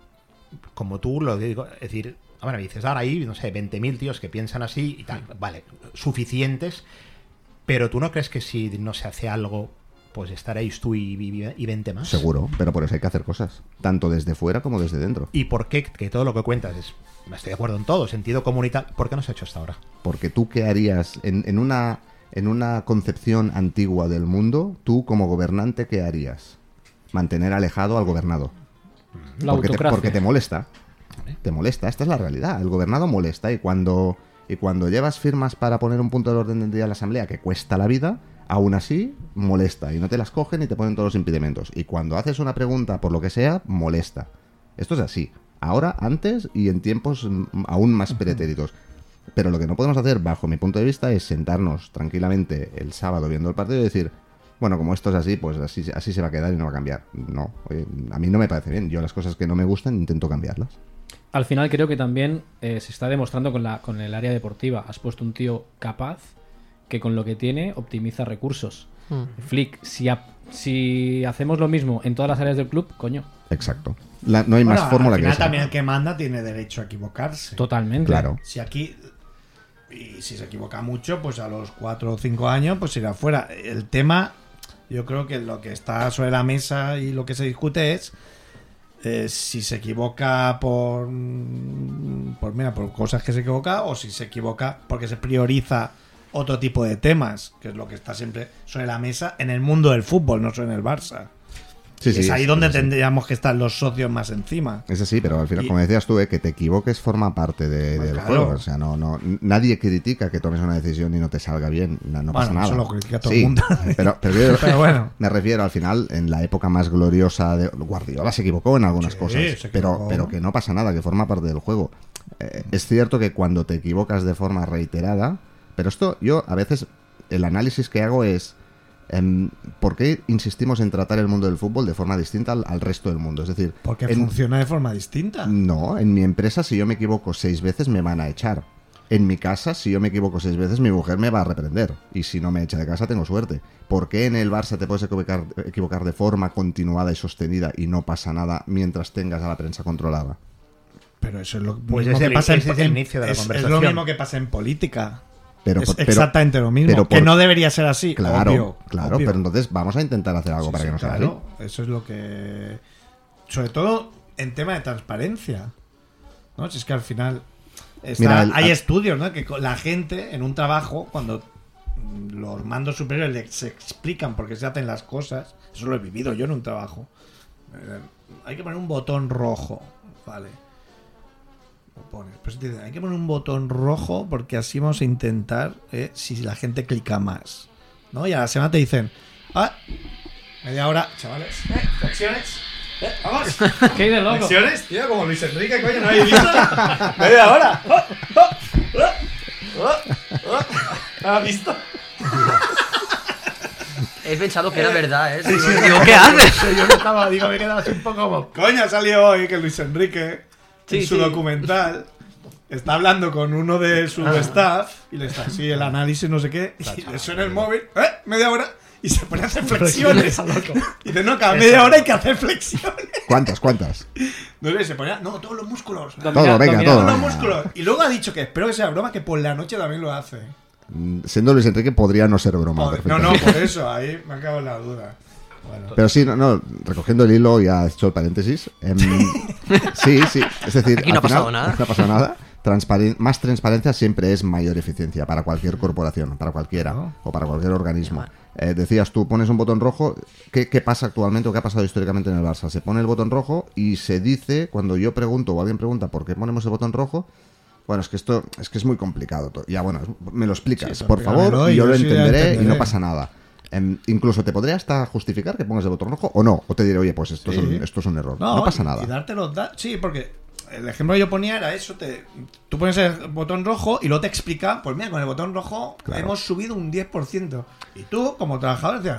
como tú lo digo, es decir, ahora me dices, ahora hay, no sé, veinte mil tíos que piensan así y tal, vale, suficientes, pero tú no crees que si no se hace algo, pues estaréis tú y, y, y veinte más. Seguro, pero por eso hay que hacer cosas, tanto desde fuera como desde dentro. ¿Y por qué? Que todo lo que cuentas es, estoy de acuerdo en todo, sentido comunitario, ¿por qué no se ha hecho hasta ahora? Porque tú qué harías en, en una en una concepción antigua del mundo, tú como gobernante qué harías? Mantener alejado al gobernado. La porque, te, autocracia. porque te molesta. Te molesta, esta es la realidad. El gobernado molesta y cuando y cuando llevas firmas para poner un punto de orden del día en la asamblea que cuesta la vida, aún así molesta y no te las cogen y te ponen todos los impedimentos. Y cuando haces una pregunta por lo que sea, molesta. Esto es así. Ahora, antes y en tiempos mm, aún más pretéritos. Pero lo que no podemos hacer, bajo mi punto de vista, es sentarnos tranquilamente el sábado viendo el partido y decir, bueno, como esto es así, pues así, así se va a quedar y no va a cambiar. No, oye, a mí no me parece bien. Yo las cosas que no me gustan intento cambiarlas. Al final creo que también eh, se está demostrando con, la, con el área deportiva. Has puesto un tío capaz que con lo que tiene optimiza recursos. Mm. Flick, si, ha- si hacemos lo mismo en todas las áreas del club, coño, Exacto. La- no hay Bueno, más fórmula al que final esa. también el que manda tiene derecho a equivocarse. totalmente. Claro. Si aquí, y si se equivoca mucho, pues a los cuatro o cinco años, pues irá fuera. El tema, yo creo que lo que está sobre la mesa y lo que se discute es eh, si se equivoca por, por, mira, por cosas que se equivoca o si se equivoca porque se prioriza otro tipo de temas, que es lo que está siempre sobre la mesa en el mundo del fútbol, no solo en el Barça. Sí, y sí, es ahí sí, donde sí. tendríamos que estar los socios más encima. Es así, pero al final, Y- como decías tú, eh, que te equivoques forma parte de- Pues del claro. juego. O sea, no, no, nadie critica que tomes una decisión y no te salga bien. No, no pasa Bueno, nada. eso lo critica todo Sí, el mundo. Pero, pero yo Pero bueno. me refiero al final, en la época más gloriosa de Guardiola se equivocó en algunas Sí, cosas, se pero, equivocó. pero que no pasa nada, que forma parte del juego. Eh, es cierto que cuando te equivocas de forma reiterada, pero esto yo a veces el análisis que hago es em, ¿por qué insistimos en tratar el mundo del fútbol de forma distinta al, al resto del mundo? Es decir, Porque en- funciona de forma distinta. no, en mi empresa si yo me equivoco seis veces me van a echar. En mi casa, si yo me equivoco seis veces, mi mujer me va a reprender. Y si no me echa de casa, tengo suerte. ¿Por qué en el Barça te puedes equivocar, equivocar de forma continuada y sostenida y no pasa nada mientras tengas a la prensa controlada? Pero eso es lo Pues mismo es que el- pasa en, ese es el en- inicio de la es- es conversación. lo mismo que pasa en política. Pero, es pero- exactamente lo mismo. pero que por- no debería ser así. Claro, obvio, claro, obvio. pero entonces vamos a intentar hacer algo Sí, para sí, que no sea claro, eso es lo que... Sobre todo en tema de transparencia. ¿No? Si es que al final... está- Mira, el- hay estudios, ¿no? Que con la gente en un trabajo, cuando mm, los mandos superiores les explican por qué se hacen las cosas, eso lo he vivido yo en un trabajo. Eh, hay que poner un botón rojo, ¿vale? Lo pones. Pues te dicen, hay que poner un botón rojo porque así vamos a intentar eh, si la gente clica más, ¿no? Y a la semana te dicen, ah, media hora, chavales, eh, flexiones, eh, vamos. ¿Qué hay de loco? Flexiones, tío, como Luis Enrique, coño, no habéis visto. Media hora. Oh, oh, oh, oh, oh. ¿No has visto? He pensado que era verdad, ¿eh? Digo, ¿qué haces? Yo me estaba, digo, me he quedado así un poco como... Coño, ha salido hoy que Luis Enrique, Sí, en su sí. documental, está hablando con uno de su staff y le está así el análisis, no sé qué, y le suena el móvil, ¿eh? Media hora, y se pone a hacer flexiones. Y dice, no, cada media hora hay que hacer flexiones. ¿Cuántas, cuántas? No sé, se ponía, no, todos los músculos. Domina- Todo, venga, domina- todo. Todos los venga. músculos. Y luego ha dicho que espero que sea broma, que por la noche también lo hace. Mm, Siendo Luis Enrique podría no ser broma. Joder, no, no, perfectamente. por eso, ahí me acabo en la duda. Bueno. Pero sí, no, no, recogiendo el hilo, ya he hecho el paréntesis. em, sí, sí, es decir, Aquí no al ha pasado final, nada. No ha pasado nada. Transparen- más transparencia siempre es mayor eficiencia para cualquier corporación, para cualquiera Claro. o para cualquier organismo. Eh, decías tú, pones un botón rojo. ¿Qué, ¿Qué pasa actualmente o qué ha pasado históricamente en el Barça? Se pone el botón rojo y se dice, cuando yo pregunto o alguien pregunta por qué ponemos el botón rojo, bueno, es que esto es que es muy complicado. todo. Ya, bueno, me lo explicas, Sí, por explícamelo favor, y y yo yo lo sí lo entenderé y entenderé. no pasa nada. Em, incluso te podría hasta justificar que pongas el botón rojo o no, o te diré, oye, pues esto, Sí. es, un, esto es un error. No, pasa nada. Y darte los datos. Sí, porque el ejemplo que yo ponía era eso: te, tú pones el botón rojo y luego te explica, pues mira, con el botón rojo Claro. hemos subido un diez por ciento. Y tú, como trabajador, decías,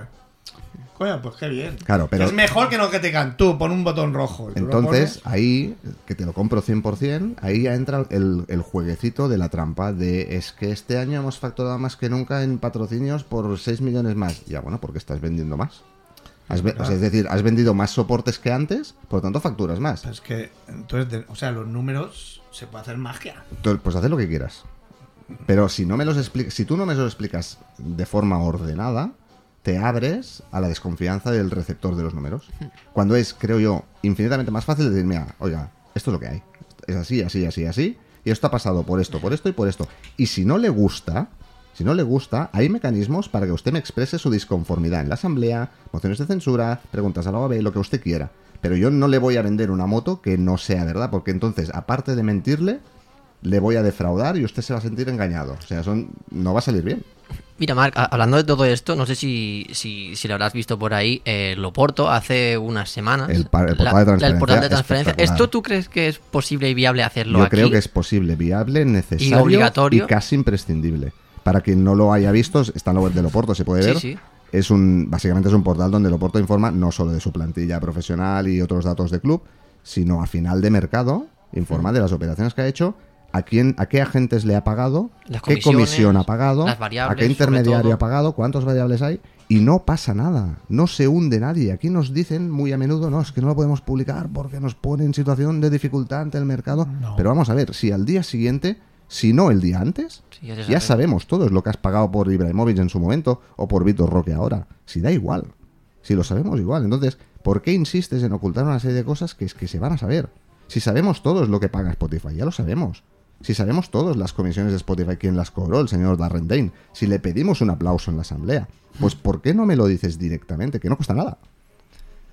coño, pues qué bien. Claro, pero- Es mejor que no que te digan, tú, pon un botón rojo. Y tú lo Entonces, pones. ahí, que te lo compro cien por ciento, ahí ya entra el, el jueguecito de la trampa de es que este año hemos facturado más que nunca en patrocinios por seis millones más. Ya, bueno, porque estás vendiendo más. Has ve- o sea, es decir, has vendido más soportes que antes, por lo tanto facturas más. Pero es que, entonces, de- o sea, los números se puede hacer magia. Entonces, pues haz lo que quieras. Pero si no me los expli- si tú no me los explicas de forma ordenada, te abres a la desconfianza del receptor de los números. Cuando es, creo yo, infinitamente más fácil decir, mira, oiga, esto es lo que hay. Es así, así, así, así. Y esto ha pasado por esto, por esto y por esto. Y si no le gusta, si no le gusta, hay mecanismos para que usted me exprese su disconformidad en la asamblea, mociones de censura, preguntas a la O A B, lo que usted quiera. Pero yo no le voy a vender una moto que no sea verdad, porque entonces, aparte de mentirle, le voy a defraudar y usted se va a sentir engañado. O sea, son, no va a salir bien. Mira, Marc, a- hablando de todo esto, no sé si, si, si lo habrás visto por ahí, eh, Loporto hace unas semanas. El pa- el portal la- de transparencia el portal de transparencia. espectacular. ¿Esto tú crees que es posible y viable hacerlo Yo aquí? creo que es posible, viable, necesario Y obligatorio. y casi imprescindible. Para quien no lo haya visto, está en la web de Loporto, se puede Sí, ver. sí. Es un, básicamente es un portal donde Loporto informa no solo de su plantilla profesional y otros datos de club, sino a final de mercado, informa de las operaciones que ha hecho, a quién, a qué agentes le ha pagado, Las qué comisiones, comisión ha pagado, las variables, a qué sobre intermediario todo. ha pagado, cuántas variables hay, y no pasa nada, no se hunde nadie. Aquí nos dicen muy a menudo, no, es que no lo podemos publicar porque nos pone en situación de dificultad ante el mercado. No. Pero vamos a ver, si al día siguiente, si no el día antes, Sí, ya se ya sabe. sabemos todos lo que has pagado por Ibrahimovic en su momento o por Vitor Roque ahora. Si da igual, si lo sabemos igual. Entonces, ¿por qué insistes en ocultar una serie de cosas que es que se van a saber? Si sabemos todos lo que paga Spotify, ya lo sabemos. Si sabemos todos las comisiones de Spotify, quién las cobró, el señor Darren Dane. Si le pedimos un aplauso en la asamblea, pues ¿por qué no me lo dices directamente? Que no cuesta nada.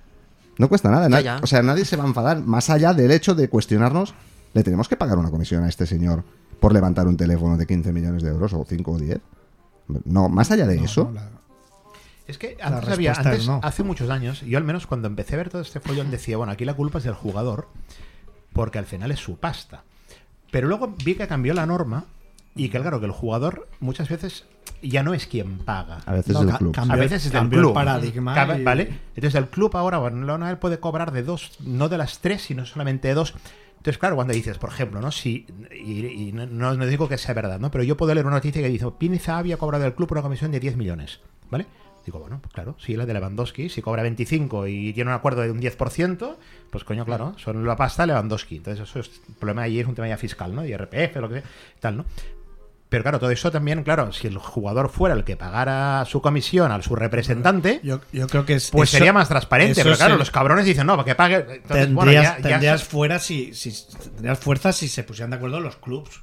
No cuesta nada. Na- Ya, ya. O sea, nadie se va a enfadar más allá del hecho de cuestionarnos. ¿Le tenemos que pagar una comisión a este señor por levantar un teléfono de quince millones de euros o cinco o diez? No, más allá de No, eso. no, la- Es que La antes había, respuesta es antes, no. hace muchos años, yo al menos cuando empecé a ver todo este follón decía, bueno, aquí la culpa es del jugador, porque al final es su pasta. Pero luego vi que cambió la norma y que, claro, que el jugador muchas veces ya no es quien paga. A veces No, es ca- el club. cambió- A veces es del cambió el club. paradigma Cabe- y- ¿Vale? Entonces el club ahora, bueno, él puede cobrar de dos, no de las tres, sino solamente de dos. Entonces, claro, cuando dices, por ejemplo, ¿no? Si, y, y no, no digo que sea verdad, ¿no? Pero yo puedo leer una noticia que dice, Pini Zahavi ha cobrado del club una comisión de diez millones, ¿vale? Digo, bueno, pues claro, si la de Lewandowski, si cobra veinticinco y tiene un acuerdo de un diez por ciento, pues coño, claro, son la pasta de Lewandowski. Entonces, eso es, el problema ahí es un tema ya fiscal, ¿no? Y R P F, lo que sea, tal, ¿no? Pero claro, todo eso también, claro, si el jugador fuera el que pagara su comisión a su representante, Yo, yo creo que es, pues eso- sería más transparente. eso Pero claro, se- los cabrones dicen, no, para que pague. Entonces, tendrías, bueno, ya- ya tendrías se- fuera si, si tendrías fuerza si se pusieran de acuerdo los clubs.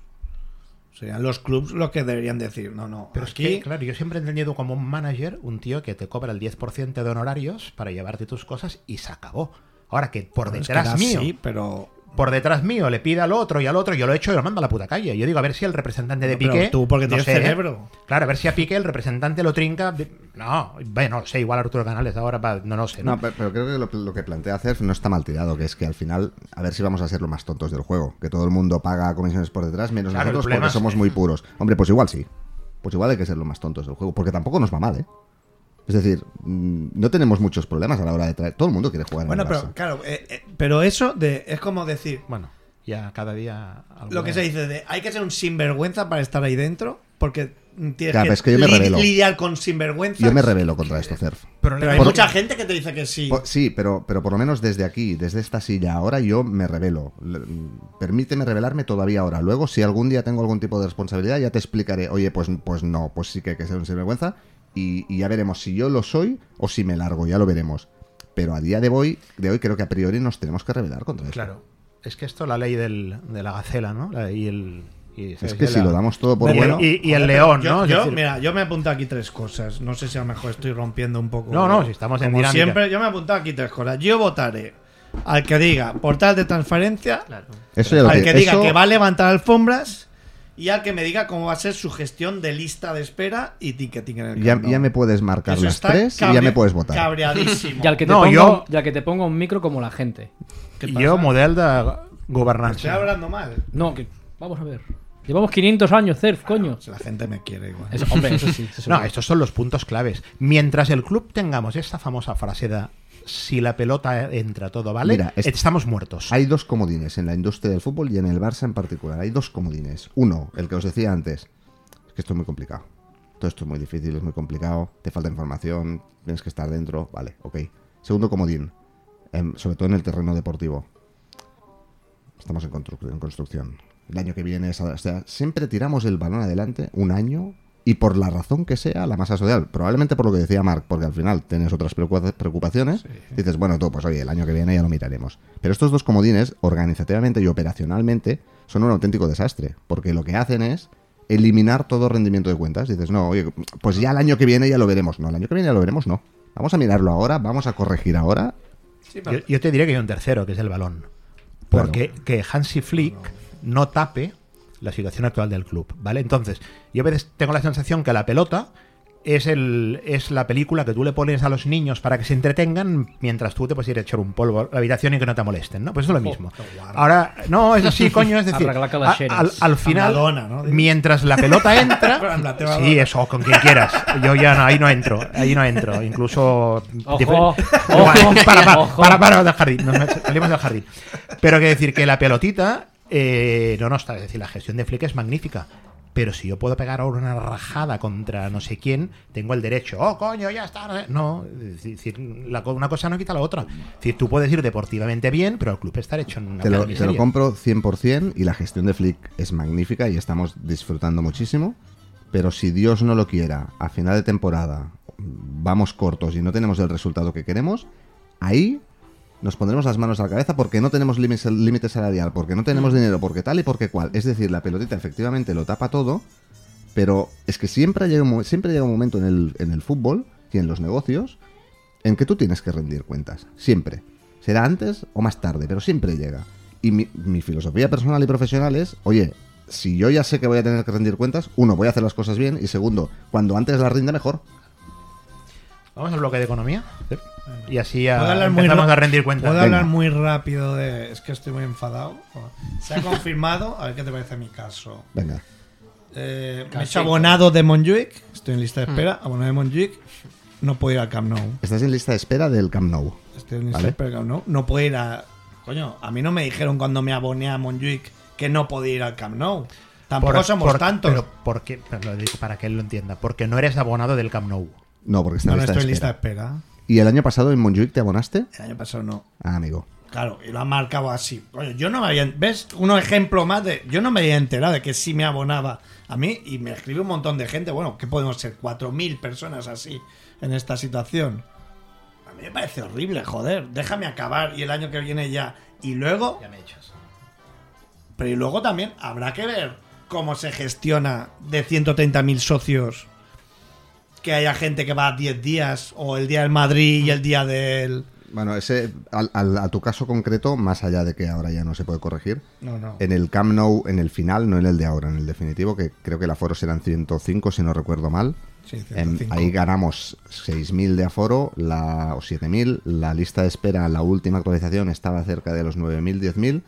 Serían los clubs los que deberían decir, no, no. Pero aquí, es que, claro, yo siempre he entendido como un manager un tío que te cobra el diez por ciento de honorarios para llevarte tus cosas y se acabó. Ahora que por es que detrás era mío, así, pero por detrás mío le pide al otro y al otro, yo lo he hecho y lo mando a la puta calle. Yo digo, a ver si el representante de No, pero Piqué. tú porque no tienes sé, ¿eh? cerebro. Claro, a ver si a Piqué el representante lo trinca. No, bueno, no sé, igual Arturo Canales ahora va- no, no sé. ¿no? No, pero, pero creo que lo, lo que plantea hacer no está mal tirado, que es que al final, a ver si vamos a ser los más tontos del juego, que todo el mundo paga comisiones por detrás, menos Claro, el nosotros problema porque es- somos muy puros. Hombre, pues igual sí. Pues igual hay que ser los más tontos del juego, porque tampoco nos va mal, ¿eh? Es decir, mm, no tenemos muchos problemas a la hora de traer. Todo el mundo quiere jugar en bueno, el pero Barça. claro, eh, eh, pero eso de es como decir Bueno, ya cada día. algo lo que de- se dice de hay que ser un sinvergüenza para estar ahí dentro, porque tienes Ya, que, pero es que yo me li- revelo. lidiar con sinvergüenza. Yo me rebelo contra esto, Cerf. Pero hay Por- mucha gente que te dice que sí. Po- Sí, pero, pero por lo menos desde aquí, desde esta silla, ahora yo me revelo. Le- Permíteme revelarme todavía ahora. Luego, si algún día tengo algún tipo de responsabilidad, ya te explicaré. Oye, pues, pues no, pues sí que hay que ser un sinvergüenza. Y, y ya veremos si yo lo soy o si me largo, ya lo veremos. Pero a día de hoy, de hoy creo que a priori nos tenemos que rebelar contra esto. Claro. Es que esto, la ley del, de la gacela, ¿no? La- y el. y- Es ¿sabes? que De si la- lo damos todo por y, bueno... y- y el Joder, león, yo, ¿no? Es yo, decir- mira, yo me he apuntado aquí tres cosas. No sé si a lo mejor estoy rompiendo un poco. No, no, si estamos en Como dinámica. siempre, yo me he apuntado aquí tres cosas. Yo votaré al que diga portal de transferencia, Claro. Eso ya lo al que- que diga eso- que va a levantar alfombras y al que me diga cómo va a ser su gestión de lista de espera y ticketing en el Ya, Camp Nou. ya me puedes marcar Eso las está tres y ya cabre- me puedes votar. Cabreadísimo. Y al que te, No, ponga, yo- un- y al que te ponga un micro como la gente. ¿Qué Jo, pasa? model de Estoy governança. hablando mal. No, que vamos a ver. Llevamos quinientos años, Cerf, coño. La gente me quiere igual. Eso, hombre, eso sí. eso No, seguro. estos son los puntos claves. Mientras el club tengamos esta famosa frase de si la pelota entra todo vale, Mira, es- estamos muertos. Hay dos comodines en la industria del fútbol y en el Barça en particular. Hay dos comodines. Uno, el que os decía antes. Es que esto es muy complicado. Todo esto es muy difícil, es muy complicado. Te falta información, tienes que estar dentro. Vale, ok. Segundo comodín. em, sobre todo en el terreno deportivo. Estamos en, constru- en construcción. El año que viene, es- o sea, siempre tiramos el balón adelante un año y por la razón que sea, la masa social. Probablemente por lo que decía Marc, porque al final tienes otras preocupa- preocupaciones. Dices, bueno, tú, pues oye, el año que viene ya lo miraremos. Pero estos dos comodines, organizativamente y operacionalmente, son un auténtico desastre. Porque lo que hacen es eliminar todo rendimiento de cuentas. Dices, no, oye, pues ya el año que viene ya lo veremos. No, el año que viene ya lo veremos, no. Vamos a mirarlo ahora, vamos a corregir ahora. Yo, yo te diré que hay un tercero, que es el balón. Porque que Hansi Flick no tape la situación actual del club, ¿vale? Entonces, yo a veces tengo la sensación que la pelota es el es la película que tú le pones a los niños para que se entretengan mientras tú te puedes ir a echar un polvo a la habitación y que no te molesten, ¿no? Pues eso es lo mismo. Ahora, no, es así, coño, es decir, Arreglar a- calaixeres. al, al final, Madonna, ¿no? mientras la pelota entra, Anda, te va a sí, dar. eso, con quien quieras. Yo ya no, ahí no entro, ahí no entro, incluso Ojo, difer- ojo, para, para, ojo. para, para del jardín, nos met- salimos del jardín. Pero que decir que la pelotita, eh, no, no está, es decir, la gestión de Flick es magnífica. Pero si yo puedo pegar ahora una rajada contra no sé quién, tengo el derecho. Oh, coño, ya está. No, sé. No, es decir, la co- una cosa no quita la otra. Es decir, tú puedes ir deportivamente bien, pero el club está hecho en una Te lo, puta te miseria. lo compro cien por ciento y la gestión de Flick es magnífica y estamos disfrutando muchísimo. Pero si Dios no lo quiera, a final de temporada vamos cortos y no tenemos el resultado que queremos, ahí nos pondremos las manos a la cabeza porque no tenemos límite límite salarial, porque no tenemos dinero, porque tal y porque cual. Es decir, la pelotita efectivamente lo tapa todo, pero es que siempre llega un, mo- siempre llega un momento en el, en el fútbol y en los negocios en que tú tienes que rendir cuentas. Siempre. Será antes o más tarde, pero siempre llega. Y mi, mi filosofía personal y profesional es, oye, si yo ya sé que voy a tener que rendir cuentas, uno, voy a hacer las cosas bien, y segundo, cuando antes las rinde mejor. Vamos al bloque de economía. Y así a, ¿Puedo hablar muy empezamos ra- a rendir cuentas. ¿Puedo Venga. hablar muy rápido de...? Es que estoy muy enfadado. Se ha confirmado, a ver qué te parece mi caso. Venga. Eh, me he hecho abonado de Montjuic, estoy en lista de espera, abonado de Montjuic, no puedo ir al Camp Nou. Estás en lista de espera del Camp Nou. Estoy en lista ¿Vale? de espera del Camp Nou, no puedo ir a... Coño, a mí no me dijeron cuando me aboné a Montjuic que no podía ir al Camp Nou. Tampoco Por- somos por- tantos. Pero ¿por qué? Pero lo digo para que él lo entienda. Porque no eres abonado del Camp Nou. No, porque está No, en no lista estoy en de lista de espera. espera. ¿Y el año pasado en Montjuic te abonaste? El año pasado no. Ah, amigo. Claro, y lo han marcado así. Coño, yo no me había... ¿Ves? Un ejemplo más de... Yo no me había enterado de que sí me abonaba a mí y me escribe un montón de gente. Bueno, ¿qué podemos ser? cuatro mil personas así en esta situación. A mí me parece horrible, joder. Déjame acabar y el año que viene ya. Y luego... Ya me echas. Pero y luego también habrá que ver cómo se gestiona de ciento treinta mil socios que haya gente que va diez días o el día del Madrid y el día del... Bueno, ese, al, al- a tu caso concreto, más allá de que ahora ya no se puede corregir, No, no. en el Camp Nou, en el final, no en el de ahora, en el definitivo, que creo que el aforo serán ciento cinco, si no recuerdo mal. Sí, Em, ciento cinco. ahí ganamos seis mil de aforo, la, o siete mil. La lista de espera, la última actualización, estaba cerca de los nueve mil, diez mil.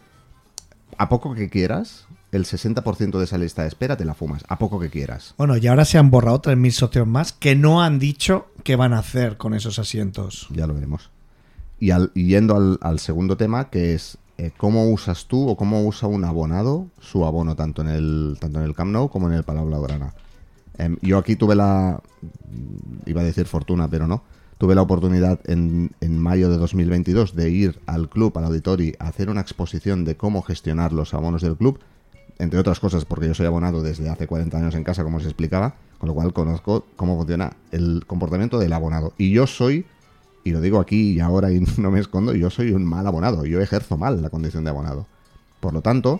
A poco que quieras, el sesenta por ciento de esa lista de espera te la fumas. A poco que quieras. Bueno, y ahora se han borrado tres mil socios más que no han dicho qué van a hacer con esos asientos. Ya lo veremos. Y, al, y yendo al, al segundo tema, que es eh, cómo usas tú o cómo usa un abonado su abono, tanto en el tanto en el Camp Nou como en el Palau Blaugrana. Em, yo aquí tuve la... iba a decir fortuna, pero no. Tuve la oportunidad en, en mayo de dos mil veintidós de ir al club, al auditori, a hacer una exposición de cómo gestionar los abonos del club, entre otras cosas porque yo soy abonado desde hace cuarenta años en casa, como os explicaba, con lo cual conozco cómo funciona el comportamiento del abonado. Y yo soy... y lo digo aquí y ahora y no me escondo, yo soy un mal abonado, yo ejerzo mal la condición de abonado. Por lo tanto,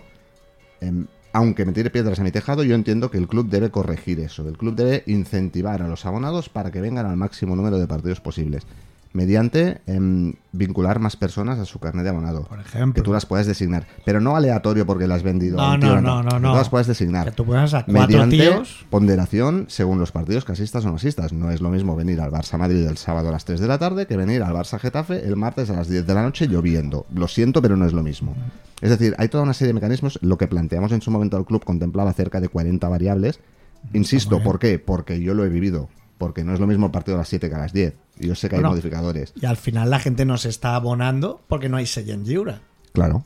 em, aunque me tire piedras a mi tejado, yo entiendo que el club debe corregir eso. El club debe incentivar a los abonados para que vengan al máximo número de partidos posibles, mediante em, vincular más personas a su carnet de abonado. Por ejemplo. Que tú las puedas designar, pero no aleatorio porque las has vendido No, a un tío no, random, no, no, que no. tú las puedas designar. Que tú puedas a cuatro mediante tíos. ponderación según los partidos que asistas o no asistas. No es lo mismo venir al Barça Madrid el sábado a las tres de la tarde que venir al Barça Getafe el martes a las diez de la noche lloviendo. Lo siento, pero no es lo mismo. Es decir, hay toda una serie de mecanismos. Lo que planteamos en su momento al club contemplaba cerca de cuarenta variables. Insisto, ¿por qué? Porque yo lo he vivido. Porque no es lo mismo el partido a las siete que a las diez. Y yo sé que Bueno, hay modificadores. Y al final la gente no se está abonando porque no hay sella en Lliure. Claro.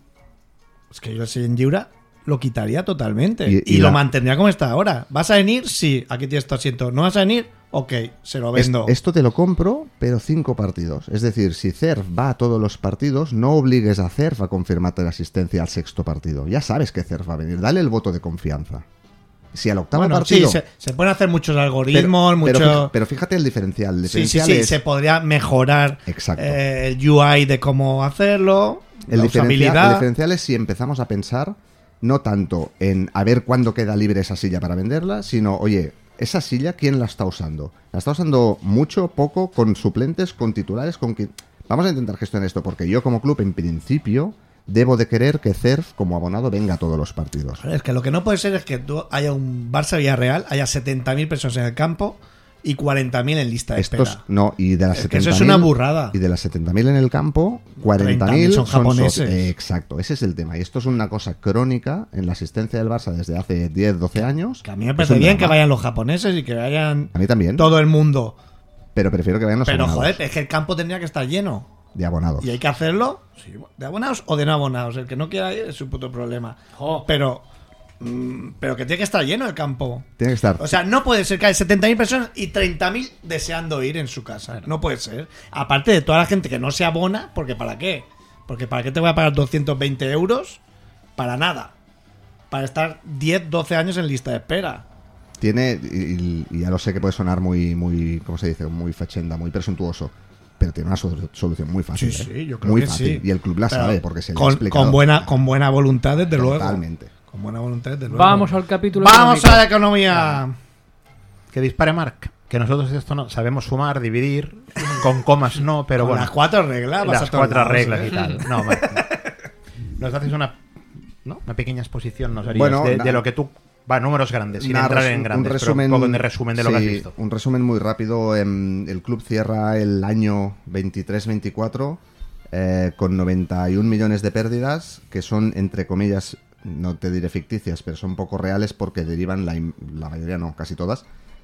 Es que yo el sella en Lliure lo quitaría totalmente. Y- Y, y lo la- mantendría como está ahora. ¿Vas a venir? Sí, aquí tienes tu asiento. ¿No vas a venir? Ok, se lo Es- vendo. esto te lo compro, pero cinco partidos. Es decir, si CERF va a todos los partidos, no obligues a CERF a confirmarte la asistencia al sexto partido. Ya sabes que CERF va a venir. Dale el voto de confianza. Si al octavo Bueno, partido... sí, se, se pueden hacer muchos pero, algoritmos, pero mucho... fija- pero fíjate el diferencial. El sí, sí, diferencial sí, es... se podría mejorar Exacto. eh, el U I de cómo hacerlo, El la diferencial, el usabilidad. diferencial es si empezamos a pensar no tanto en a ver cuándo queda libre esa silla para venderla, sino, oye, esa silla, ¿quién la está usando? ¿La está usando mucho, poco, con suplentes, con titulares, con quién? Vamos a intentar gestionar esto, porque yo como club, en principio, debo de querer que CERF, como abonado, venga a todos los partidos. Es que lo que no puede ser es que tú haya un Barça Villarreal, haya setenta mil personas en el campo y cuarenta mil en lista de Estos, espera. no, y de las Es que eso setenta mil... es una burrada. Y de las setenta mil en el campo, cuarenta mil treinta mil son, son japoneses. socios. Eh, exacto, ese es el tema. Y esto es una cosa crónica en la asistencia del Barça desde hace diez, doce años. Que a mí me Es parece un bien que drama. vayan los japoneses y que vayan A mí también. todo el mundo. Pero prefiero que vayan los Pero abonados joder, es que el campo tendría que estar lleno. de abonados. Y hay que hacerlo sí, de abonados o de no abonados. El que no quiera ir es su puto problema. Pero mm, pero que tiene que estar lleno el campo. Tiene que estar. O sea, no puede ser que haya setenta mil personas y treinta mil deseando ir en su casa. No puede ser. Aparte de toda la gente que no se abona, porque ¿para qué? Porque ¿para qué te voy a pagar doscientos veinte euros? Para nada. Para estar diez, doce años en lista de espera. Tiene, y, y ya lo sé que puede sonar muy, muy, ¿cómo se dice? Muy fachenda, muy presuntuoso. Pero tiene una so- solución muy fácil. Sí, ¿eh? sí, yo creo muy que fácil. sí. Y el club la Pero sabe porque se le ha con, explicado. con buena con buena voluntad, desde luego. Totalmente. Con buena voluntad, desde luego. Vamos al capítulo Vamos económico. a la economía. Que dispare Marc. Que nosotros esto no sabemos sumar, dividir, con comas no, pero Con bueno. las cuatro reglas, vas Las a todos cuatro lados, reglas ¿eh? y tal. No, bueno. Nos haces una, ¿no? Una pequeña exposición, nos harías, Bueno, de, na- de lo que tú... Va, números grandes, sin Una entrar resu- en grandes, un resumen, pero un poco de resumen de lo que has sí, visto. Un resumen muy rápido. em, el club cierra el año veintitrés veinticuatro eh, con noventa y un millones de pérdidas, que son, entre comillas, no te diré ficticias, pero son poco reales porque derivan, la, im- la mayoría no, casi todas,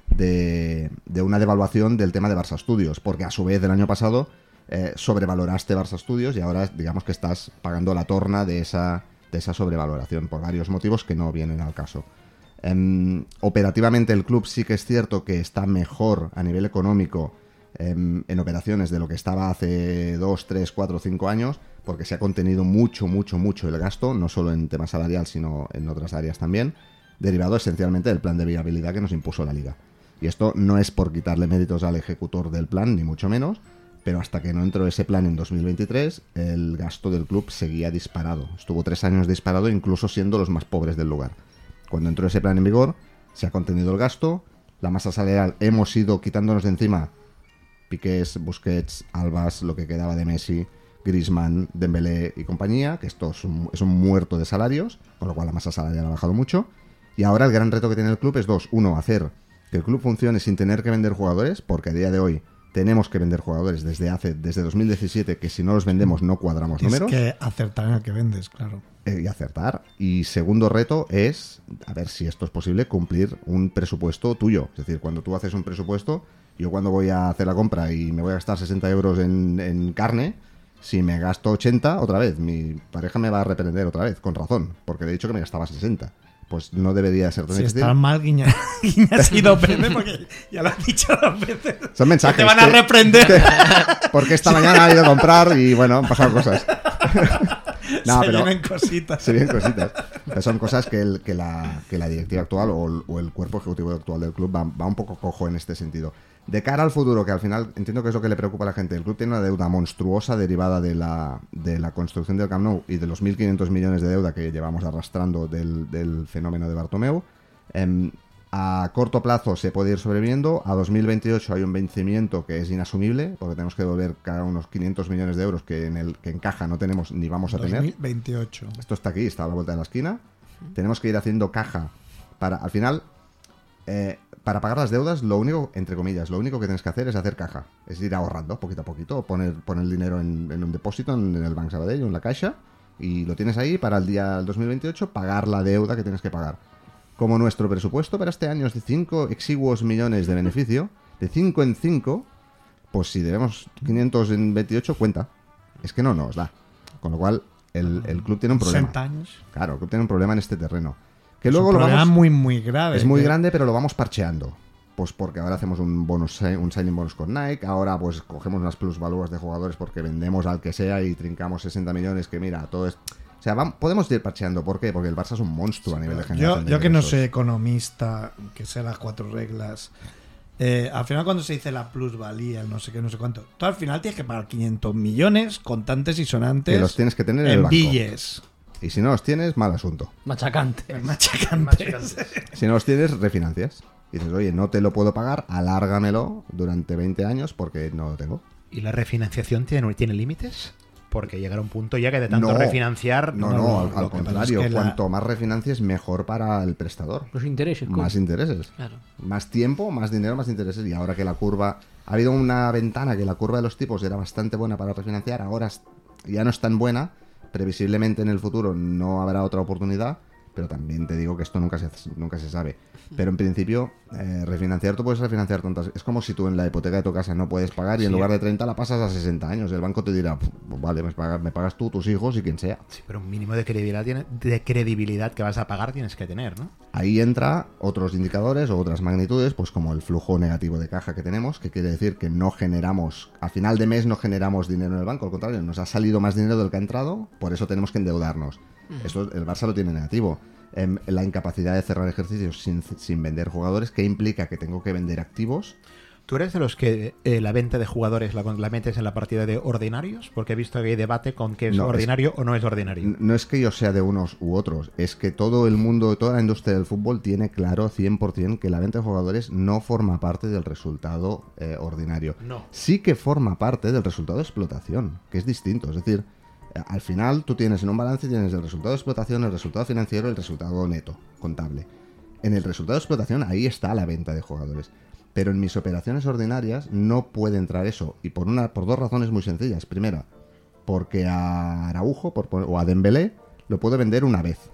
de, de una devaluación del tema de Barça Studios, porque a su vez el año pasado eh, sobrevaloraste Barça Studios y ahora digamos que estás pagando la torna de esa, de esa sobrevaloración por varios motivos que no vienen al caso. Em, operativamente el club sí que es cierto que está mejor a nivel económico em, en operaciones de lo que estaba hace dos, tres, cuatro, cinco años, porque se ha contenido mucho, mucho, mucho el gasto, no solo en tema salarial, sino en otras áreas también, derivado esencialmente del plan de viabilidad que nos impuso la Liga. Y esto no es por quitarle méritos al ejecutor del plan, ni mucho menos, pero hasta que no entró ese plan en dos mil veintitrés, el gasto del club seguía disparado. Estuvo tres años disparado, incluso siendo los más pobres del lugar. Cuando entró ese plan en vigor, se ha contenido el gasto, la masa salarial hemos ido quitándonos de encima Piqués, Busquets, Albas, lo que quedaba de Messi, Griezmann, Dembélé y compañía, que esto es un, es un muerto de salarios, con lo cual la masa salarial ha bajado mucho. Y ahora el gran reto que tiene el club es dos. Uno, hacer que el club funcione sin tener que vender jugadores, porque a día de hoy tenemos que vender jugadores desde hace desde dos mil diecisiete, que si no los vendemos no cuadramos Tienes números. que acertar en el que vendes, claro. Eh, y acertar. Y segundo reto es, a ver si esto es posible, cumplir un presupuesto tuyo. Es decir, cuando tú haces un presupuesto, yo cuando voy a hacer la compra y me voy a gastar sesenta euros en, en carne, si me gasto ochenta, otra vez, mi pareja me va a reprender otra vez, con razón, porque le he dicho que me gastaba sesenta. Pues no debería ser tan Si difícil. estás mal, guiña, guiñas y dos veces, porque ya lo has dicho dos veces. Son mensajes. Que te van a que- reprender. que- porque esta mañana he ido a comprar y bueno, han pasado cosas. No, Se pero- vienen cositas. Se vienen cositas. Pero son cosas que, el- que, la, que la directiva actual o el, o el cuerpo ejecutivo actual del club va, va un poco cojo en este sentido. De cara al futuro, que al final entiendo que es lo que le preocupa a la gente, el club tiene una deuda monstruosa derivada de la, de la construcción del Camp Nou y de los mil quinientos millones de deuda que llevamos arrastrando del, del fenómeno de Bartomeu. Em, a corto plazo se puede ir sobreviviendo. A dos mil veintiocho hay un vencimiento que es inasumible, porque tenemos que devolver cada unos quinientos millones de euros que en, el, que en caja no tenemos ni vamos a tener. dos mil veintiocho. Esto está aquí, está a la vuelta de la esquina. Tenemos que ir haciendo caja para, al final, eh, para pagar las deudas, lo único, entre comillas, lo único que tienes que hacer es hacer caja. Es ir ahorrando poquito a poquito, poner, poner el dinero en, en un depósito en, en el Banco Sabadell o en la Caixa, y lo tienes ahí para el día dos mil veintiocho pagar la deuda que tienes que pagar. Como nuestro presupuesto para este año es de cinco exiguos millones de beneficio, de cinco en cinco, pues si debemos quinientos en veintiocho, cuenta. Es que no nos da. Con lo cual, el, el club tiene un problema. sesenta años. Claro, el club tiene un problema en este terreno. Que Es luego un lo problema vamos... muy, muy grave. Es muy que- grande, pero lo vamos parcheando. Pues porque ahora hacemos un bonus, un signing bonus con Nike, ahora pues cogemos unas plusvalúas de jugadores porque vendemos al que sea y trincamos sesenta millones, que mira, todo es... O sea, vam- podemos ir parcheando. ¿Por qué? Porque el Barça es un monstruo a nivel de Yo, generación de yo que no ingresos. soy economista, que sé las cuatro reglas, eh, al final cuando se dice la plusvalía, el no sé qué, no sé cuánto, tú al final tienes que pagar quinientos millones contantes y sonantes Que los tienes que tener en, el en banco. billes. Y si no los tienes, mal asunto. Machacante. Machacantes. Si no los tienes, refinancias. Y dices, oye, no te lo puedo pagar, alárgamelo durante veinte años porque no lo tengo. ¿Y la refinanciación tiene, tiene límites? Porque llegará un punto ya que de tanto No. refinanciar... No, no, al, al lo que pasa contrario. es que la- Cuanto más refinancies, mejor para el prestador. Los intereses. coño. Más intereses. Claro. Más tiempo, más dinero, más intereses. Y ahora que la curva... Ha habido una ventana que la curva de los tipos era bastante buena para refinanciar. Ahora es- ya no es tan buena. Previsiblemente en el futuro no habrá otra oportunidad. Pero también te digo que esto nunca se, nunca se sabe. Pero en principio, eh, refinanciar, tú puedes refinanciar tantas... Es como si tú en la hipoteca de tu casa no puedes pagar y en Sí. lugar de treinta la pasas a sesenta años. El banco te dirá, "Pues vale, me pagas, me pagas tú, tus hijos y quien sea". Sí, pero un mínimo de credibilidad, tiene- de credibilidad que vas a pagar tienes que tener, ¿no? Ahí entra otros indicadores o otras magnitudes, pues como el flujo negativo de caja que tenemos, que quiere decir que no generamos, a final de mes no generamos dinero en el banco, al contrario, nos ha salido más dinero del que ha entrado, por eso tenemos que endeudarnos. Esto el Barça lo tiene negativo. Em, la incapacidad de cerrar ejercicios sin, sin vender jugadores, que implica que tengo que vender activos. ¿Tú eres de los que eh, la venta de jugadores la, la metes en la partida de ordinarios? Porque he visto que hay debate con que es No, ordinario es- o no es ordinario. No es que yo sea de unos u otros, es que todo el mundo, toda la industria del fútbol tiene claro cien por ciento que la venta de jugadores no forma parte del resultado eh, ordinario. No. Sí que forma parte del resultado de explotación, que es distinto. Es decir, eh, al final tú tienes en un balance tienes el resultado de explotación, el resultado financiero y el resultado neto, contable. En el resultado de explotación ahí está la venta de jugadores. Pero en mis operaciones ordinarias no puede entrar eso. Y por una por dos razones muy sencillas. Primera, porque a Araujo por, o a Dembélé lo puedo vender una vez.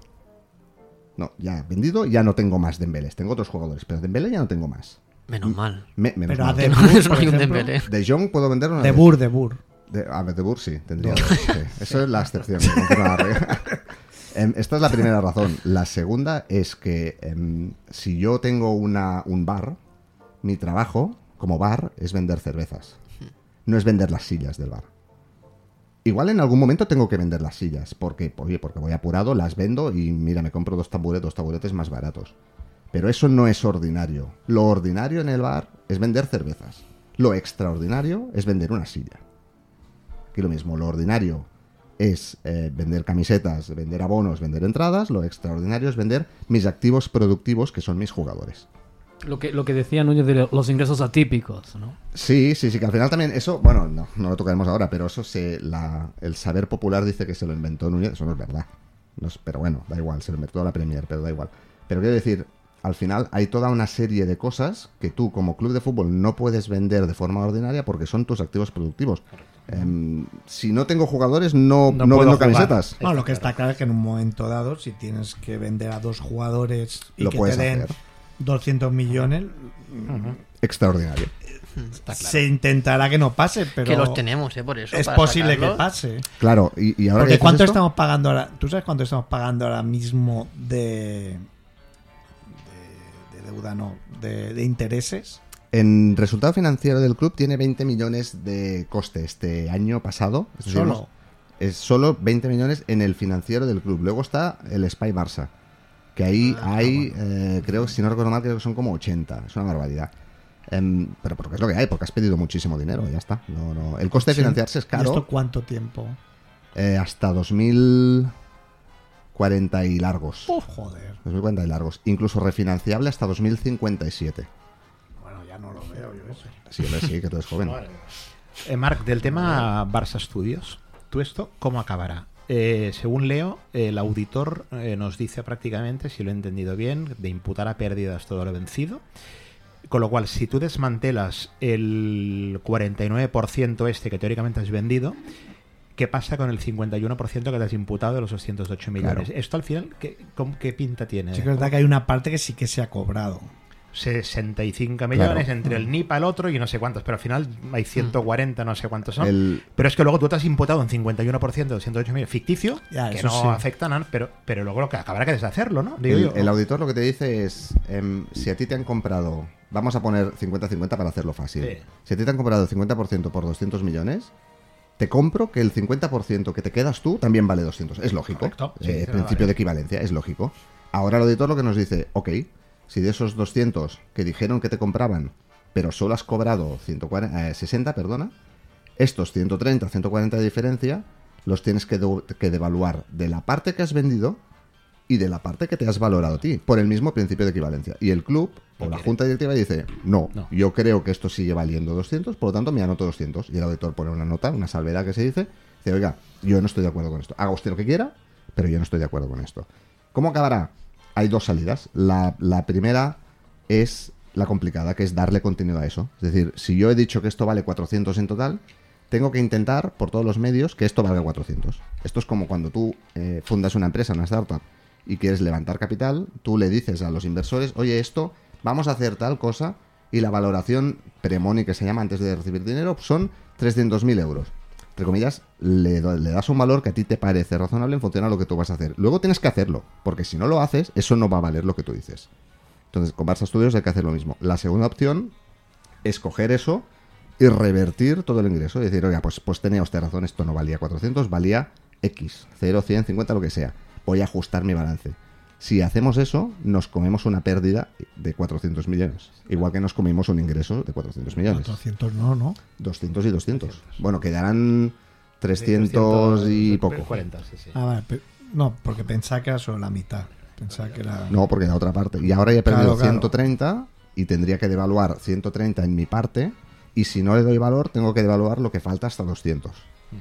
No, ya vendido, ya no tengo más Dembélés. Tengo otros jugadores, pero Dembélé ya no tengo más. Menos mal. Me- menos Pero a mal. De Que no, Boer, no por hay un ejemplo, Dembélé. De Jong puedo vender una De vez. Boer, de Boer. De, a ver, de Boer sí, tendría. Sí. Eso es la excepción. No tiene la regla. Em, esta es la primera razón. La segunda es que em, si yo tengo una, un bar, mi trabajo como bar es vender cervezas. No es vender las sillas del bar. Igual en algún momento tengo que vender las sillas, porque, oye, porque voy apurado, las vendo y mira, me compro dos taburetes, dos taburetes más baratos. Pero eso no es ordinario. Lo ordinario en el bar es vender cervezas. Lo extraordinario es vender una silla. Aquí lo mismo, lo ordinario es eh, vender camisetas, vender abonos, vender entradas. Lo extraordinario es vender mis activos productivos, que son mis jugadores. Lo que, lo que decía Núñez de los ingresos atípicos, ¿no? Sí, sí, sí, que al final también eso, bueno, no, no lo tocaremos ahora, pero eso se, la, el saber popular dice que se lo inventó Núñez, eso no es verdad. No es- pero bueno, da igual, se lo inventó la Premier, pero da igual. Pero quiero decir, al final hay toda una serie de cosas que tú como club de fútbol no puedes vender de forma ordinaria porque son tus activos productivos. Em, si no tengo jugadores, no, No no puedo vendo jugar. camisetas. No, lo que está claro es que en un momento dado, si tienes que vender a dos jugadores y Lo que te puedes den hacer. doscientos millones, Extraordinario. se intentará que no pase, pero Que los tenemos, ¿eh? Por eso. es para posible que sacarlos. pase. Claro, y, y ahora que Porque dices ¿cuánto esto, estamos pagando ahora? ¿Tú sabes cuánto estamos pagando ahora mismo de, de, de deuda, no, de, de intereses? en resultado financiero del club tiene veinte millones de coste este año pasado. Esto sí, Solo. hemos- es solo veinte millones en el financiero del club. Luego está el Spy Barça, que ahí Ah, hay, eh, creo, si no recuerdo mal, creo que son como ochenta. Es una barbaridad. Em, pero porque es lo que hay, porque has pedido muchísimo dinero, ya está. No, no. El coste de Sí. financiarse es ¿Y caro. esto cuánto tiempo? eh, hasta dos mil cuarenta y largos. Joder. dos mil cuarenta y largos. Incluso refinanciable hasta dos mil cincuenta y siete. Bueno, ya no lo veo yo eso. Sí, hombre, sí, que tú eres joven. Eh, Marc, del tema Barça Studios, ¿tú esto cómo acabará? Eh, según leo, el auditor eh, nos dice prácticamente, si lo he entendido bien, de imputar a pérdidas todo lo vencido. Con lo cual, si tú desmantelas el cuarenta y nueve por ciento este que teóricamente has vendido, ¿qué pasa con el cincuenta y uno por ciento que te has imputado de los doscientos ocho millones? Claro. ¿Esto al final qué, cómo- qué pinta tiene? Sí que es verdad que hay una parte que sí que se ha cobrado. sesenta y cinco millones Claro. entre el N I P A, el otro y no sé cuántos, pero al final hay ciento cuarenta, no sé cuántos son. El- Pero es que luego tú te has imputado un cincuenta y uno por ciento de doscientos ocho millones ficticio, Ya, que eso no sí. afecta a nada, pero, pero luego lo que acabará que deshacerlo, ¿no? Digo El, yo. el auditor lo que te dice es, em, si a ti te han comprado, vamos a poner cincuenta cincuenta para hacerlo fácil. Sí. Si a ti te han comprado el cincuenta por ciento por doscientos millones, te compro que el cincuenta por ciento que te quedas tú también vale doscientos. Es lógico. Correcto. Sí, Eh, sí, principio vale. de equivalencia, es lógico. Ahora el auditor lo que nos dice, ok, si de esos doscientos que dijeron que te compraban, pero solo has cobrado ciento cuarenta, eh, sesenta, perdona, estos ciento treinta, ciento cuarenta de diferencia los tienes que, de- que devaluar de la parte que has vendido y de la parte que te has valorado a ti, por el mismo principio de equivalencia. Y el club o No la quiere. junta directiva dice, no, No. yo creo que esto sigue valiendo doscientos, por lo tanto me anoto doscientos. Y el auditor pone una nota, una salvedad que se dice, dice, oiga, yo no estoy de acuerdo con esto. Haga usted lo que quiera, pero yo no estoy de acuerdo con esto. ¿Cómo acabará? Hay dos salidas. La, la primera es la complicada, que es darle continuidad a eso. Es decir, si yo he dicho que esto vale cuatrocientos en total, tengo que intentar por todos los medios que esto valga cuatrocientos. Esto es como cuando tú eh, fundas una empresa, una startup, y quieres levantar capital, tú le dices a los inversores, oye, esto, vamos a hacer tal cosa, y la valoración pre-money, que se llama antes de recibir dinero, son trescientos mil euros. Entre comillas, le, do- le das un valor que a ti te parece razonable en función a lo que tú vas a hacer. Luego tienes que hacerlo, porque si no lo haces, eso no va a valer lo que tú dices. Entonces, con Barça Studios hay que hacer lo mismo. La segunda opción es coger eso y revertir todo el ingreso. Y decir, oiga, pues, pues tenía usted razón, esto no valía cuatrocientos, valía X, cero, cien, cincuenta, lo que sea. Voy a ajustar mi balance. Si hacemos eso, nos comemos una pérdida de cuatrocientos millones. Igual que nos comimos un ingreso de cuatrocientos millones. cuatrocientos no, ¿no? doscientos y doscientos. Bueno, quedarán trescientos y poco. cuarenta, sí, sí. Ah, vale, pero, no, porque pensaba que era solo la mitad. Pensaba que era... No, porque la otra parte. Y ahora ya he perdido Claro, claro. ciento treinta y tendría que devaluar ciento treinta en mi parte. Y si no le doy valor, tengo que devaluar lo que falta hasta doscientos.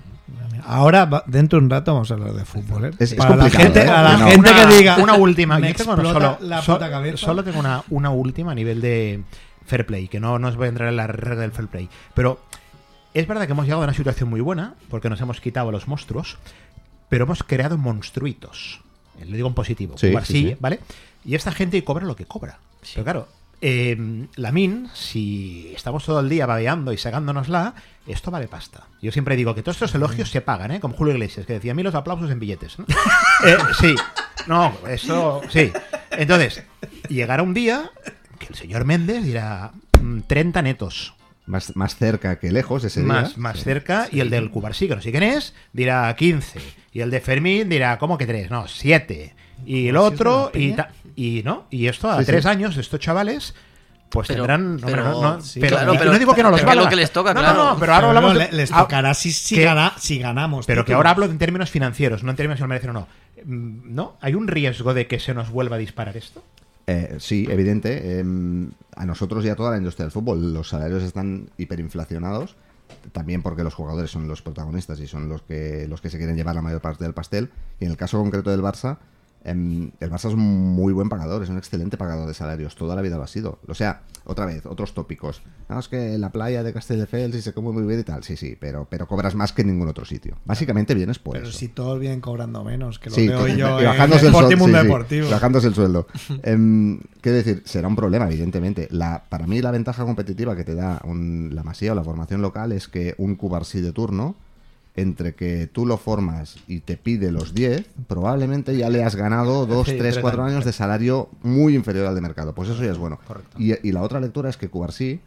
Ahora, va- dentro de un rato, vamos a hablar de fútbol. ¿eh? Es- es Para la complicado, gente, ¿eh? a la No. gente una, que diga... una última. me Yo tengo explota solo, la so- puta cabeza. solo tengo una, una última a nivel de fair play, que no, no os voy a entrar en la regla del fair play. Pero es verdad que hemos llegado a una situación muy buena, porque nos hemos quitado a los monstruos, pero hemos creado monstruitos. Lo digo en positivo. Sí, Cubarsí, sí, sí. ¿vale? Y esta gente cobra lo que cobra. Pero claro, eh, la Min, si estamos todo el día babeando y sacándonosla, esto vale pasta. Yo siempre digo que todos estos elogios se pagan, ¿eh? Como Julio Iglesias, que decía a mí los aplausos en billetes, ¿no? Eh, sí, no, eso sí. Entonces, llegará un día que el señor Méndez dirá mm, treinta netos. Más, más cerca que lejos ese día. Más, más cerca, y el del Cubarsí, que no sé quién es, dirá quince. Y el de Fermín dirá, ¿cómo que tres? No, siete. Y el otro, y, ta- y no, y esto a Sí, sí. tres años, estos chavales, pues Pero- tendrán. no, pero- no, no, sí, pero, claro, y pero- no digo que no los pero es valga. lo que les toca, no, claro. no, no, pero ahora Pero hablamos. no, de- le- les ah, tocará si, si, que- gana- si ganamos. Pero que títulos. ahora hablo en términos financieros, no en términos si lo merecen o no. Mm, ¿No? ¿Hay un riesgo de que se nos vuelva a disparar esto? Eh, sí, evidente. eh, a nosotros y a toda la industria del fútbol los salarios están hiperinflacionados, también porque los jugadores son los protagonistas y son los que los que se quieren llevar la mayor parte del pastel. Y en el caso concreto del Barça, em, el Barça es un muy buen pagador, es un excelente pagador de salarios, toda la vida lo ha sido. O sea, otra vez, otros tópicos. No, es que la playa de Castelldefels y se come muy bien y tal, sí, sí, pero, pero cobras más que en ningún otro sitio. Básicamente vienes por Pero eso. si todos vienen cobrando menos, que lo Sí, veo que- yo y en bajándose el Deporte y sueldo, Mundo sí, sí, Deportivo. bajándose el sueldo. Em, quiero decir, será un problema, evidentemente. La, para mí la ventaja competitiva que te da un- la Masía o la formación local es que un Cubarsí de turno, entre que tú lo formas y te pide los diez, probablemente ya le has ganado dos, Sí, tres, tres cuatro años. años de salario muy inferior al de mercado. Pues eso ya es bueno. Correcto. Y, y la otra lectura es que Cubarsí,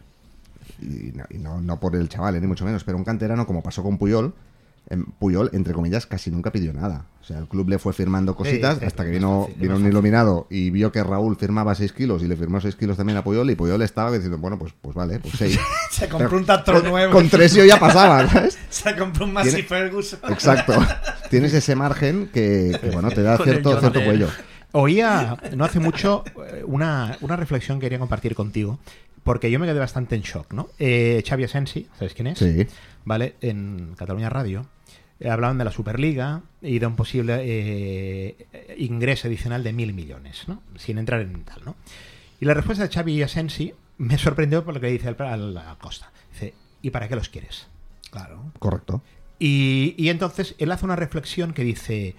y, no, y no, no por el chaval, eh, ni mucho menos, pero un canterano, como pasó con Puyol, em, Puyol, entre comillas, casi nunca pidió nada. O sea, el club le fue firmando cositas Sí, sí, hasta que es vino, fácil, es vino más un fácil. iluminado y vio que Raúl firmaba seis kilos y le firmó seis kilos también a Puyol, y Puyol estaba diciendo, bueno, pues, pues vale, pues seis. Se compró un tractor con, nuevo. con tres yo ya pasaba, ¿sabes? Se compró un Massey Tiene- Ferguson. Exacto. Tienes ese margen que, que, bueno, te da Con el cierto, Jordan. cierto cuello. Oía no hace mucho eh, una, una reflexión que quería compartir contigo, porque yo me quedé bastante en shock, ¿no? Eh, Xavi Asensi, ¿sabes quién es? Sí. ¿Vale? En Cataluña Radio. eh, hablaban de la Superliga y de un posible eh, ingreso adicional de mil millones, ¿no? Sin entrar en tal, ¿no? Y la respuesta de Xavi Asensi me sorprendió por lo que dice al, al- a Costa. Dice, ¿y para qué los quieres? Claro. Correcto. Y, y entonces él hace una reflexión que dice,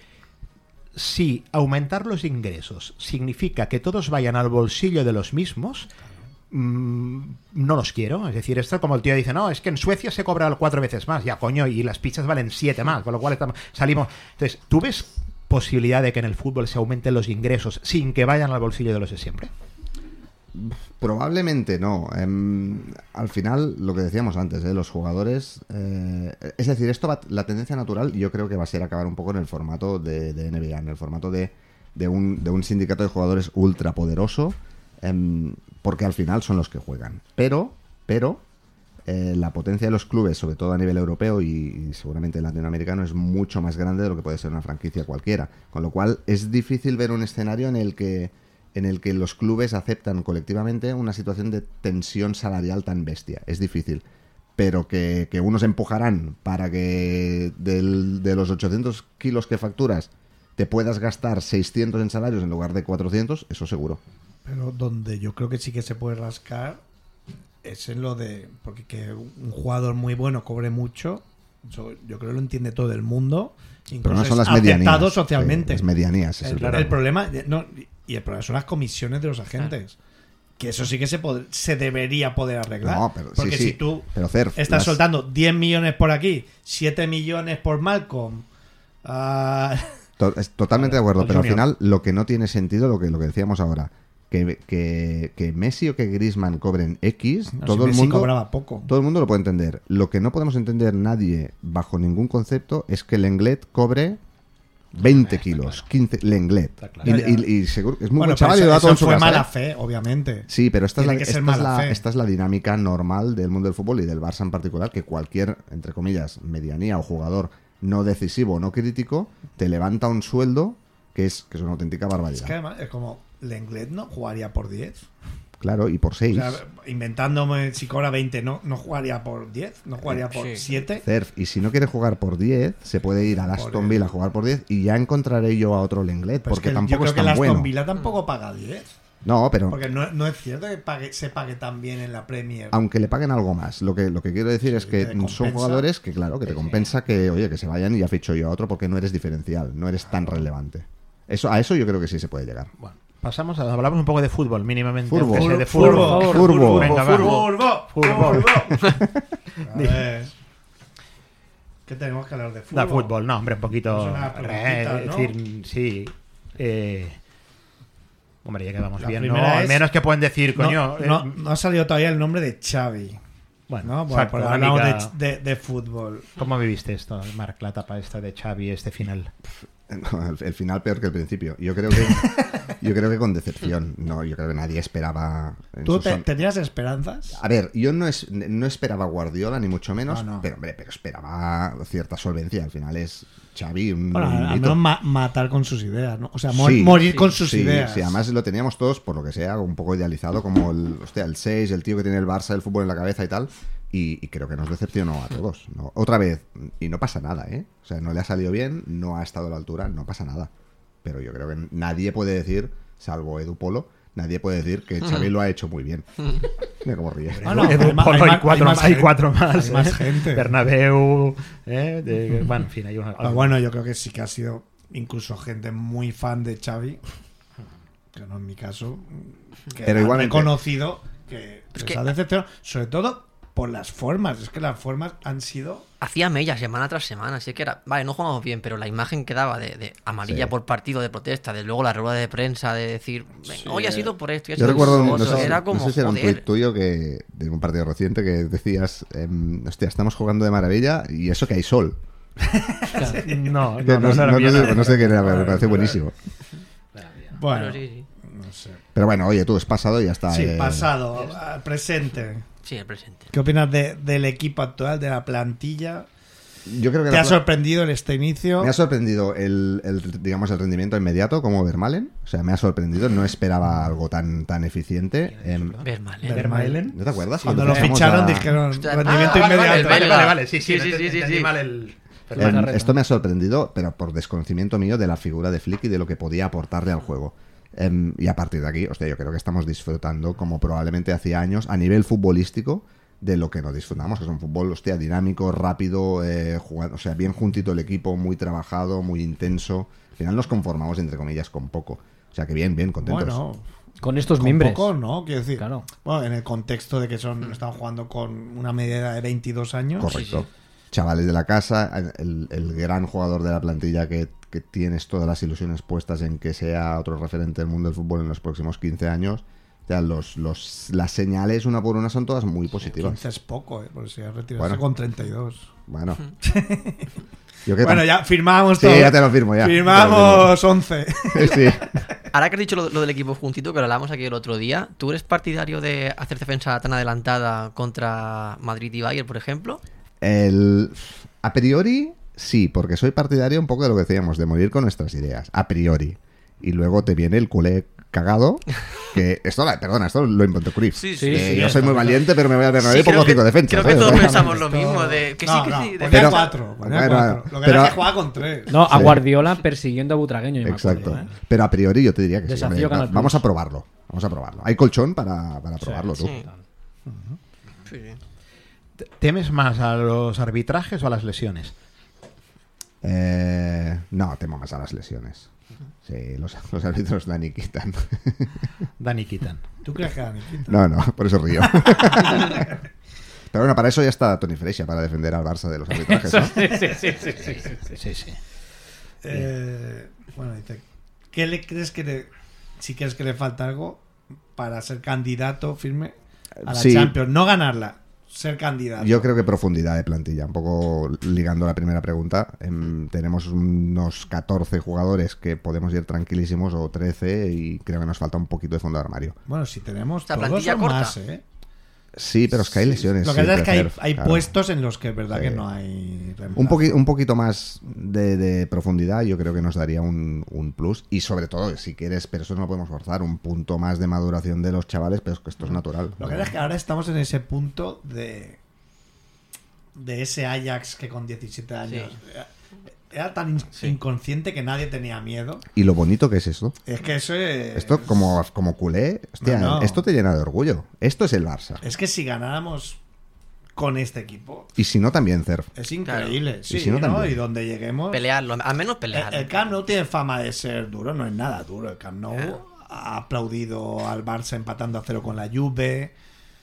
si aumentar los ingresos significa que todos vayan al bolsillo de los mismos, mm, no los quiero. Es decir, esto como el tío dice, no, es que en Suecia se cobra cuatro veces más, ya coño, y las pizzas valen siete más, con lo cual estamos, salimos... Entonces, ¿tú ves posibilidad de que en el fútbol se aumenten los ingresos sin que vayan al bolsillo de los de siempre? Probablemente no. Em, al final, lo que decíamos antes, ¿eh? Los jugadores... eh, es decir, esto va, la tendencia natural yo creo que va a ser acabar un poco en el formato de, de N B A, en el formato de, de, un, de un sindicato de jugadores ultra poderoso, em, porque al final son los que juegan. Pero, pero eh, la potencia de los clubes, sobre todo a nivel europeo y, y seguramente latinoamericano, es mucho más grande de lo que puede ser una franquicia cualquiera. Con lo cual es difícil ver un escenario en el que en el que los clubes aceptan colectivamente una situación de tensión salarial tan bestia. Es difícil. Pero que, que unos empujarán para que del, de los ochocientos kilos que facturas te puedas gastar seiscientos en salarios en lugar de cuatrocientos, eso seguro. Pero donde yo creo que sí que se puede rascar es en lo de... Porque que un jugador muy bueno cobre mucho, eso yo creo que lo entiende todo el mundo. Pero no son las es aceptado medianías. socialmente. Sí, las medianías. Es El, el problema. el problema... No, y el problema son las comisiones de los agentes. Que eso sí que se, pod- se debería poder arreglar. No, pero- sí, porque sí. si tú Pero, Cerf, estás las- soltando diez millones por aquí, siete millones por Malcolm... ah, To- es Totalmente de acuerdo, el pero al Junior. final lo que no tiene sentido, lo que, lo que decíamos ahora, que, que, que Messi o que Griezmann cobren X, no, todo si el Messi mundo cobraba poco. todo el mundo lo puede entender. Lo que no podemos entender nadie bajo ningún concepto es que el Lenglet cobre veinte kilos, quince, Lenglet. claro. Y, Ya, ya. y- y seguro es muy Bueno, buen chaval y pero lo da eso, todo en eso su fue casa, mala ¿eh? fe, obviamente. Sí, pero esta es, la, Tiene que ser esta, es mala la, fe. esta es la dinámica normal del mundo del fútbol y del Barça en particular, que cualquier, entre comillas, medianía o jugador no decisivo, no crítico, te levanta un sueldo que es, que es una auténtica barbaridad. Es que además es como Lenglet no jugaría por diez. Claro, y por O seis. sea, inventándome si cobra veinte, no, no jugaría por diez, no jugaría por Sí. siete. Cerf, y si no quiere jugar por diez, se puede ir al Por Aston el- Villa a jugar por diez y ya encontraré yo a otro Lenglet, Pero es porque que tampoco yo creo es que el tan Aston bueno. Villa tampoco paga diez. No, pero Porque no, no es cierto que pague, se pague tan bien en la Premier. aunque le paguen algo más, lo que, lo que quiero decir es que te son compensa. jugadores que, claro, que te compensa que, oye, que se vayan y ya ficho yo a otro porque no eres diferencial, no eres tan relevante. Eso, a eso yo creo que sí se puede llegar. Bueno, pasamos a... Hablamos un poco de fútbol, mínimamente. Furbo. aunque sea de Furbo, fútbol. furbo, Furbo. Venga, va. Furbo, Fútbol. A ver. ¿Qué tenemos que hablar de fútbol? Da fútbol, no, hombre, un poquito. Pues una preguntita, eh, ¿no? Es decir, sí. Eh, hombre, ya que vamos La bien, ¿no? primera Al es- menos que pueden decir, No, coño. no, eh, no ha salido todavía el nombre de Xavi. bueno, ¿No? Bueno, exacto, porque una hablamos mica- de, de, de fútbol. ¿Cómo viviste esto, Marc, la etapa esta de Xavi, este final? No, el, el final peor que el principio. Yo creo que yo creo que con decepción. No, yo creo que nadie esperaba. en ¿Tú sus te- son- tenías esperanzas? A ver, yo no, es, no esperaba Guardiola ni mucho menos, No, no. pero hombre, pero esperaba cierta solvencia. Al final es Xavi un, Bueno, un al mito. menos ma- matar con sus ideas, ¿no? O sea, mor- Sí, morir sí, con sus sí, ideas. sí, además lo teníamos todos, por lo que sea, un poco idealizado, como el, hostia, el seis, el tío que tiene el Barça, el fútbol en la cabeza y tal. Y, y creo que nos decepcionó a todos. ¿no? Otra vez, y no pasa nada, ¿eh? O sea, no le ha salido bien, no ha estado a la altura, no pasa nada. Pero yo creo que nadie puede decir, salvo Edu Polo, nadie puede decir que Xavi lo ha hecho muy bien. Mira cómo ríe. Ah, no, Edu hay ma- Polo, hay hay, ma- cuatro, hay más hay gente. cuatro más. Hay más ¿eh? gente. Bernabéu. ¿eh? De- bueno, en fin, hay una. Ah, bueno, yo creo que sí que ha sido incluso gente muy fan de Xavi, que no en mi caso, que Pero han igualmente- reconocido que les que- ha decepcionado, sobre todo por las formas. Es que las formas han sido... Hacía mellas semana tras semana, así que era, vale, no jugamos bien, pero la imagen que daba de, de amarilla Sí. por partido de protesta, de luego la rueda de prensa de decir, venga, hoy ha sido por esto, y ha Yo sido recuerdo, por no lo otro. sé, si- Era como, no sé si era un joder. tuit tuyo que, de un partido reciente que decías, em, hostia, estamos jugando de maravilla y eso que hay sol. No, Que no, no, no, era no, bien. sé, no sé qué era, pero me parece buenísimo. Bueno, Pero sí, sí. no sé. Pero bueno, oye, tú es pasado y ya está. Sí, eh, pasado, al presente. Sí, el presente. ¿Qué opinas de- del equipo actual, de la plantilla? Yo creo que ¿Te la ha pla- sorprendido en este inicio? Me ha sorprendido el, el, digamos, el rendimiento inmediato como Vermaelen. O sea, me ha sorprendido. No esperaba algo tan, tan eficiente. Em, Ver mal, ¿eh? Vermaelen. ¿No te acuerdas? Cuando Cuando lo empezamos ficharon a- dijeron Hostia, rendimiento Ah, vale, inmediato. vale, vale, vale, vale, sí, Sí, sí, sí, ent- sí, sí, entendí sí. mal el... Em, esto me ha sorprendido, pero por desconocimiento mío de la figura de Flick y de lo que podía aportarle al juego. Em, y a partir de aquí, hostia, yo creo que estamos disfrutando, como probablemente hacía años, a nivel futbolístico, de lo que nos disfrutamos, que es un fútbol, hostia, dinámico, rápido, eh, jugando, o sea, bien juntito el equipo, muy trabajado, muy intenso. Al final nos conformamos, entre comillas, con poco. O sea, que bien, bien, contentos. Bueno, Con estos con mimbres. poco, ¿no? Quiero decir, Claro. bueno, en el contexto de que son están jugando con una media de veintidós años. Correcto. Chavales de la casa, el, el gran jugador de la plantilla que, que tienes todas las ilusiones puestas en que sea otro referente del mundo del fútbol en los próximos quince años. O sea, los, los, las señales una por una son todas muy positivas. quince es poco, ¿eh? Porque se ha retirado Bueno. con treinta y dos. Bueno. Yo que Bueno, tam- ya firmamos Sí, todo. ya te lo firmo, ya. Firmamos once. Sí. Ahora que has dicho lo, lo del equipo juntito, que lo hablamos aquí el otro día, ¿tú eres partidario de hacer defensa tan adelantada contra Madrid y Bayern, por ejemplo? El, a priori, sí, porque soy partidario un poco de lo que decíamos, de morir con nuestras ideas. A priori. Y luego te viene el culé cagado. Que esto, la- perdona, esto lo inventó Cruyff. Sí, sí, Eh, sí, yo sí, soy muy valiente, pero me voy a Bernabéu Sí, y pongo creo que- cinco defensas. creo que ¿eh? todos O sea, pensamos lo mismo, de que sí, no, que no, sí, ponía defensa. cuatro. Ponía Bueno, cuatro. Lo que pero- era que jugaba con tres. No, a Sí. Guardiola persiguiendo a Butragueño. yo me Exacto. acuerdo, ¿eh? Pero a priori yo te diría que sí. Desafío hombre, Canal va- vamos Plus. a probarlo. Vamos a probarlo. Hay colchón para, para probarlo, tú. Sí. Sí, sí. ¿Temes más a los arbitrajes o a las lesiones? Eh, no, temo más a las lesiones. Sí, los, los árbitros dan y quitan. Dani Quitan. ¿Tú crees que era Nikita? No, no, por eso río. Pero bueno, para eso ya está Toni Freixa, para defender al Barça de los arbitrajes, ¿no? Sí, sí, sí, sí, sí, sí. Sí, sí. Eh, bueno, dice, ¿qué le crees que le, si crees que le falta algo para ser candidato firme a la Sí. Champions? No ganarla, ser candidato. Yo creo que profundidad de plantilla. Un poco ligando a la primera pregunta. Em, tenemos unos catorce jugadores que podemos ir tranquilísimos, o trece, y creo que nos falta un poquito de fondo de armario. Bueno, si tenemos O sea, todos plantilla son corta. más, ¿eh? Sí, pero es que hay lesiones. Lo que pasa es que hay, siempre, hay claro. puestos en los que es verdad Sí. que no hay reemplazo. Un, poqui- un poquito más de, de profundidad yo creo que nos daría un, un plus, y sobre todo, si quieres, pero eso no lo podemos forzar, un punto más de maduración de los chavales, pero es que esto es natural. Lo que pasa es que ahora estamos en ese punto de de ese Ajax que con diecisiete años era tan in- Sí. inconsciente que nadie tenía miedo. Y lo bonito que es esto. Es que eso es... Esto como, como culé, hostia, No, no. esto te llena de orgullo. Esto es el Barça. Es que si ganáramos con este equipo, Y si no, también Cerf. es increíble. Y Sí, si no, ¿no? también. Y donde lleguemos... Pelearlo, al menos El, pelear. el Camp Nou tiene fama de ser duro, no es nada duro. El Camp Nou ha aplaudido al Barça empatando a cero con la Juve.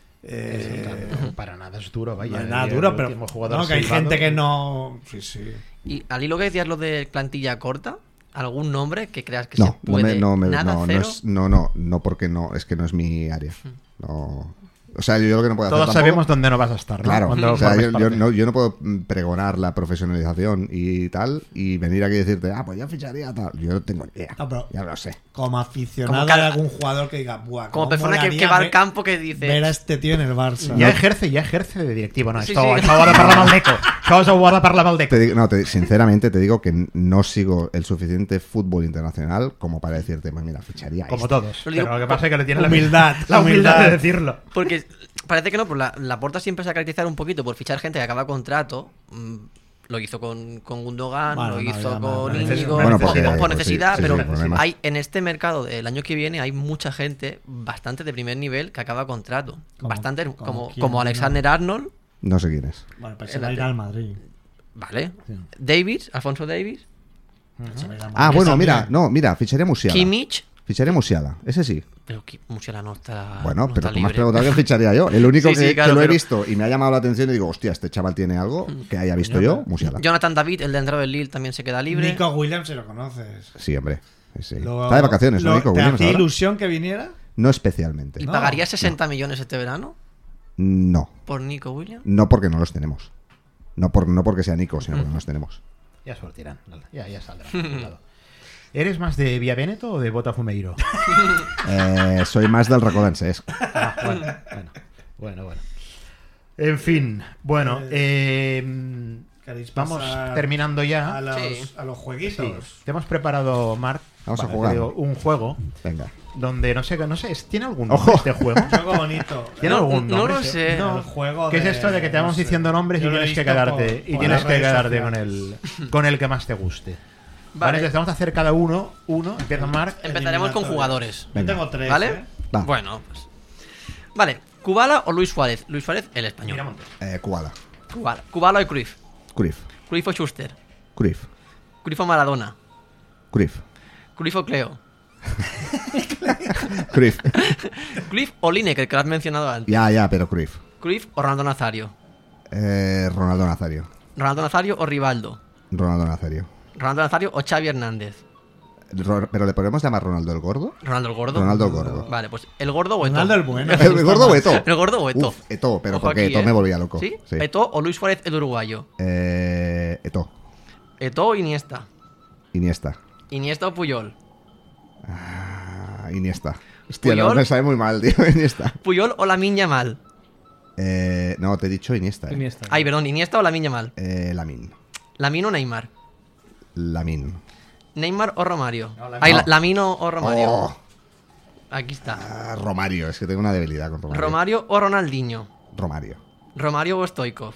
Eh, Para nada es duro, vaya. no es nada El duro, pero último jugador no, que hay silbado. gente que no... Sí, sí. Y al hilo que decías lo de plantilla corta, ¿algún nombre que creas que No, se no, puede? me, no, me- Nada, no, no, cero. es- no, no, no, porque no, es que no es mi área. No. O sea, yo lo que no puedo hacer Todos tampoco- sabemos dónde no vas a estar, ¿no? Claro, Cuando o sea, formes yo, yo parte. no, yo no puedo mm, pregonar la profesionalización y tal, y venir aquí y decirte, ah, pues yo ficharía tal. Yo no tengo ni idea. No, pero- Ya lo sé. Como aficionado Como cada- de algún jugador que diga, buah, Como cómo persona que, molaría que va al ver- campo que dice... ver a este tío en el Barça. Ja No. ejerce, ja ejerce de directivo. No, Sí, això, sí. això ho ha de parlar amb el Deco. Això ho ha de parlar amb el Deco. Te digo- no, te- sinceramente te digo que no sigo el suficiente fútbol internacional como para decirte, pues mira, ficharía Como este. todos. Lo digo Pero lo que pasa es que le tiene Humildad, la, la humildad humildad. de decirlo. Porque parece que no, pues la, la Porta siempre se ha caracterizado un poquito por fichar gente que acaba contrato. Mm, Lo hizo con, con Gundogan, Bueno, lo no, hizo ya con no, no, Íñigo, bueno, por- porque- por, pues sí, necesidad, sí, pero sí, problema. hay en este mercado del año que viene hay mucha gente bastante de primer nivel que acaba contrato. Como- Bastante como como, quién, como Alexander Arnold, No sé quién es. Bueno, pues se va a ir al Madrid. ¿vale? Sí. Davis, Alfonso Davis, Se va a ir al Ah, Madrid bueno, también. mira, no, mira, ficharía Musiala. Kimmich, Ficharía Musiala, ese sí. pero Ki- Musiala no está Bueno, no pero está tú me has libre. preguntado qué ficharía yo. El único Sí, que, sí, claro, que lo he pero- visto y me ha llamado la atención y digo, hostia, este chaval tiene algo que haya visto yo, Musiala. Jonathan David, el de entrado del Lille, también se queda libre. Nico Williams, si lo conoces. Sí, hombre. Sí, sí. Lo- Está de vacaciones, ¿no, lo- Nico ¿Te Williams, hacía ahora? ilusión que viniera? No especialmente. ¿Y No, pagaría sesenta millones este verano No. por Nico Williams? No porque no los tenemos. No, por, no porque sea Nico, sino porque no los tenemos. Ya sortirán. Ya, ya saldrán. por un lado. ¿Eres más de Vía Veneto o de Botafumeiro? Eh, soy más del Recodansesc. Ah, bueno, bueno, bueno, bueno. En fin, bueno, eh, ¿Queréis vamos pasar terminando ya. A los, Sí. a los Sí, jueguitos. te hemos preparado, Marc, Vamos a vale, jugar. te digo, un juego Venga. donde no sé, no sé, ¿tiene algún Ojo. nombre este juego? Un juego bonito. ¿Tiene No, algún no nombre? lo sé. No. El juego ¿Qué es de- esto de que te no vamos sé. diciendo nombres y Yo lo he tienes que visto quedarte por- y por tienes las que redes quedarte con sociales. el con el que más te guste? Vale, Vale. entonces vamos a hacer cada uno uno. Empieza Marc. Empezaremos con Eliminatorias. jugadores. Yo Venga. tengo tres. ¿Vale? ¿eh? Va. Bueno, pues. Vale, ¿Kubala o Luis Suárez? Luis Suárez, el español. Mira, Montes. Eh, Kubala. Kubala. ¿Kubala o Cruyff? Cruyff. Cruyff o Schuster. Cruyff. Cruyff o Maradona. Cruyff. Cruyff o Cleo. Cruyff. Cruyff o Lineker, que lo has mencionado antes. Ya, ya, pero Cruyff. Cruyff o Ronaldo Nazario. Eh, Ronaldo Nazario. Ronaldo Nazario o Rivaldo. Ronaldo Nazario. Ronaldo Nazario o Xavi Hernández. Ro- ¿Pero le podemos llamar Ronaldo el Gordo? Ronaldo el gordo. Ronaldo el Gordo. Vale, pues el gordo o Eto'o. Ronaldo el bueno. ¿El gordo o Eto'o? El gordo o Eto'o. Uf, Eto'o, pero Ojo porque aquí, Eto'o ¿eh? me volvía loco. ¿Sí? Sí. ¿Eto'o o Luis Suárez el uruguayo? Eh, Eto'o. Eto'o o Iniesta. Iniesta. Iniesta o Puyol. Ah, Iniesta. Hostia, no, ¿Puyol? me sabe muy mal, tío, Iniesta. Puyol o Lamine Yamal. Eh, no, te he dicho Iniesta. Eh. Iniesta. Ay, perdón, Iniesta o Lamine Yamal. Eh, Lamin. Lamine o Neymar. Lamin. Neymar o Romario. No, Lamine. Ay, la- No. Lamino o Romario. Oh, Aquí está. ah, Romario, es que tengo una debilidad con Romario. Romario o Ronaldinho. Romario. Romario o Stoikov.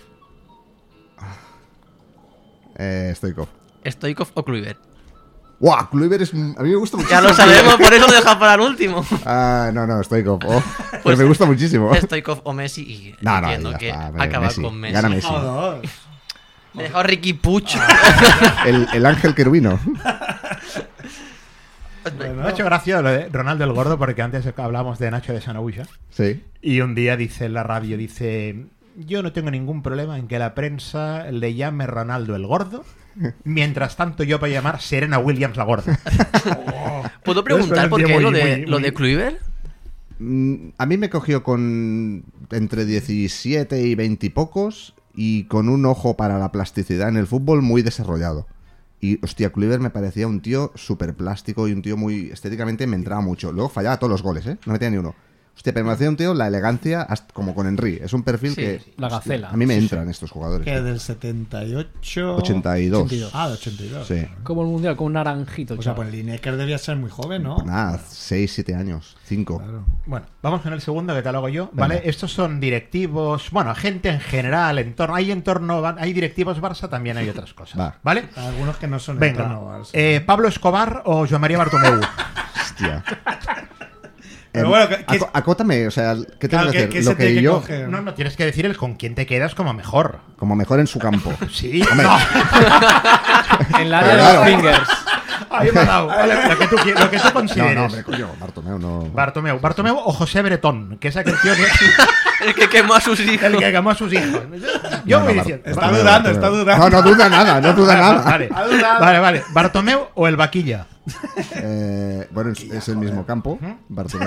Eh, Stoikov. Stoikov o Kluivert. ¡Guau! Kluivert es... un- A mí me gusta muchísimo. Ya lo sabemos, por eso lo dejas para el último. Ah, no, no, Stoikov. Oh, pero Pues- me gusta muchísimo. Stoikov o Messi y No, no, entiendo ya que está, acaba Messi. con Messi. Gana Messi. O dos. Me he dejado Ricky Puch. El, el ángel querubino. Me ha hecho gracia lo de Ronaldo el Gordo porque antes hablábamos de Nacho de Sanauilla Sí. y un día dice en la radio, dice, yo no tengo ningún problema en que la prensa le llame Ronaldo el Gordo, mientras tanto yo voy a llamar Serena Williams la Gorda. ¿Puedo preguntar Es por un qué tío lo muy- de, muy- lo muy- de Kluivert? Mm, A mí me cogió con entre diecisiete y veinte y pocos y con un ojo para la plasticidad en el fútbol muy desarrollado. Y, hostia, Kluivert me parecía un tío súper plástico y un tío muy... estéticamente me entraba mucho. Luego fallaba todos los goles, ¿eh? No metía ni uno. Hostia, pero me hacía un tío la elegancia hasta como con Henry. Es un perfil Sí, que... sí. La hostia, gacela. a mí me Sí, entran estos jugadores. Que tío. del setenta y ocho... ochenta y dos. ochenta y dos. Ah, de ochenta y dos. Sí. Como el mundial, con un naranjito. O sea, chaval. pues Lineker debía ser muy joven, ¿no? Pues nada, seis, siete años. cinco. Claro. Bueno, vamos con el segundo que te lo hago yo, ¿vale? Venga. Estos son directivos, bueno, gente en general, entorno, hay entorno, hay directivos Barça, también hay otras cosas, Va. ¿vale? Algunos que no son Venga, entorno, eh, Pablo Escobar o Joan María Bartomeu. Hostia. Pero Em, bueno, que- que- aco- acótame, o sea, ¿qué tengo Claro, que que- hacer? que Lo se que tiene que yo, coger. No, no, tienes que decir el con quién te quedas como mejor. como mejor en su campo. Sí, Hombre, En la área de Claro. los fingers. ahí me ha dado. Vale, lo que tú, qui- lo que tú no, consideres. no, hombre, coño, Bartomeu no. Bartomeu. Bartomeu o José Bretón, que es aquel tío que, El que quemó a sus hijos. el que quemó a sus hijos. Yo No, voy no, diciendo. Está Bartomeu, dudando, Bartomeu. está dudando. No, no duda nada, no duda nada. Vale, Ha dudado. vale, vale. Bartomeu o el Vaquilla. Eh, bueno, es, es el mismo campo, Bartomeu.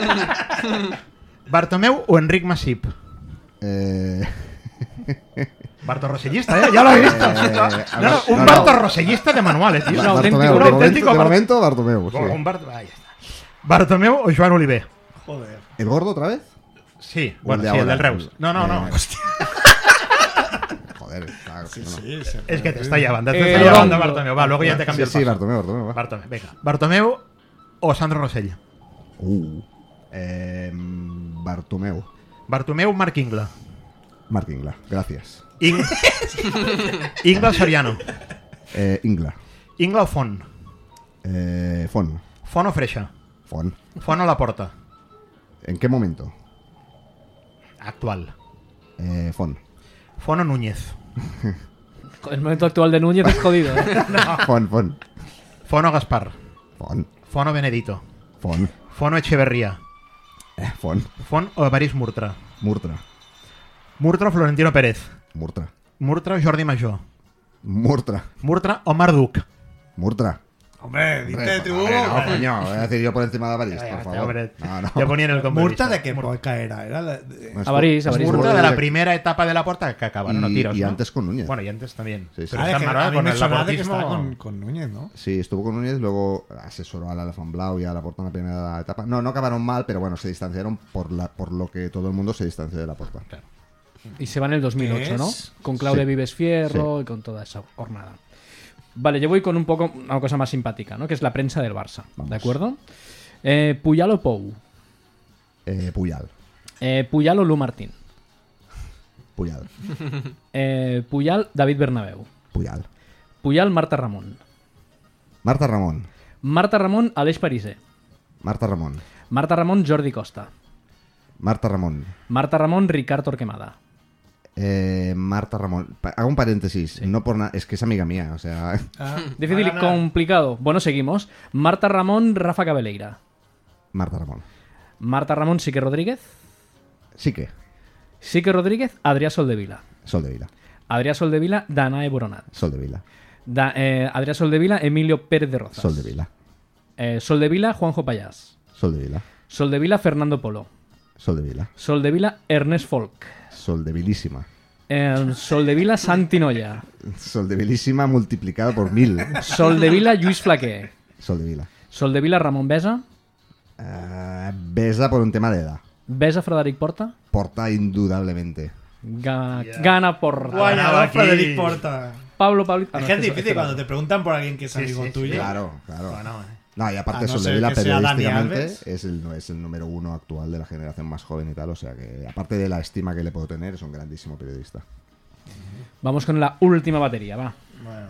Bartomeu o Enric Masip. Eh, Barto Rosellista, ¿eh? Ya lo he visto. Eh, No, no, un no, Barto no. Rosellista de manuales, tío. Bartomeu, auténtico- de un momento, auténtico de Bar- momento, Bartomeu. sí. Un Barto- ahí está. Bartomeu o Joan Oliver. Joder. ¿El gordo otra vez? Sí, O bueno, el de sí, el ahora. del Reus. No, no, no. Eh, Joder, claro, Sí, no. sí, se Es que te puede. está llevando, te Eh, está llevando Rondo. Bartomeu. Va, luego ya te Sí, cambio el sí, paso. Bartomeu, Bartomeu. va. Bartomeu, venga. Bartomeu o Sandro Rosell. Uh, eh, Bartomeu. Bartomeu, Marc Ingla. Marc Ingla, gracias. In- Ingla o Soriano. Eh, Ingla. Ingla o Font. Eh, Fon. Font o Freixa. Fon. Font o Laporta. ¿En qué momento? Actual. Eh, Fon. Font o Núñez. El momento actual de Núñez es jodido. ¿eh? Fon, Fon. Font o Gaspar. Fon. Font o Benedito. Fon. Font o Echeverría. Eh, Fon. Font o Evarist Murtra. Murtra. Murtra o Florentino Pérez. Murtra. Murtra o Jordi Major. Murtra. Murtra o Marduk. Murtra. Hombre, dite Hombre, tú. hombre, no, coño, voy a decir yo por encima de Avarís, por Hombre, favor. No, no. Ya ponía en el compromiso. ¿Murta de qué época era? Era la- de- No, es Avarís, por- es Avarís. por Murta lo de la de- primera etapa de la puerta que acabaron a Y- tiros. y ¿no? antes con Núñez. Bueno, y antes también. Sí, sí. Pero Ah, está es que Manuel a mí con me el sonaba de que laportismo. estaba con, con Núñez, ¿no? Sí, estuvo con Núñez, luego asesoró al Alfan Blau y a Laporta en la primera etapa. No, no acabaron mal, pero bueno, se distanciaron por, la, por lo que todo el mundo se distanció de Laporta. Y se va en el dos mil ocho, ¿Qué ¿no? es? Con Claudia Sí. Vives Fierro y con toda esa jornada. Vale, yo voy con un poco una cosa más simpática, ¿no? Que es la prensa del Barça, Vamos. ¿de acuerdo? Eh, Puyal o Pou. Eh, Puyal. Eh, Puyal o Lu Martín. Puyal. Eh, Puyal, David Bernabéu. Puyal. Puyal, Marta Ramon. Marta Ramon. Marta Ramon, Aleix Parisé. Marta Ramon. Marta Ramon, Jordi Costa. Marta Ramon. Marta Ramon, Ricard Torquemada. Eh, Marta Ramón. Pa- Hago un paréntesis. No por nada. Es que es amiga mía. O sea. Ah, Difícil y para nada. complicado. Bueno, seguimos. Marta Ramón, Rafa Cabeleira. Marta Ramón. Marta Ramón, Sique Rodríguez. Sí que. Sique Rodríguez, Adrià Soldevila. Sol de Vila. Adrià Soldevila, Danae Boronat. Sol de Vila. Da, eh, Adrià Soldevila, Emilio Pérez de Rozas. Sol de Vila. Eh, Soldevila, Juanjo Payás. Sol de Vila. Soldevila, Fernando Polo. Sol de Vila. Soldevila, Ernest Folk. Sol de Vilísima. Eh, Soldevila, Santi Noia. Sol de Vilísima multiplicado por mil. Soldevila, Lluís Flaquer. Sol de Vila. Soldevila, Ramon Besa. Eh, Besa por un tema de edad. Besa, Frederic Porta. Porta indudablemente. Ga- Gana Porta. Guanyador aquí. Frederic Porta. Pablo Pablo. ah, Es no, que es este difícil otro. cuando te preguntan por alguien que es Sí, amigo sí, sí, tuyo. Claro, claro. Bueno, eh. No, y aparte A no Sol de ser Vila que sea Dani periodísticamente Alves. es el, es el número uno actual de la generación más joven y tal. O sea que, aparte de la estima que le puedo tener, es un grandísimo periodista. Vamos con la última batería, va. Bueno.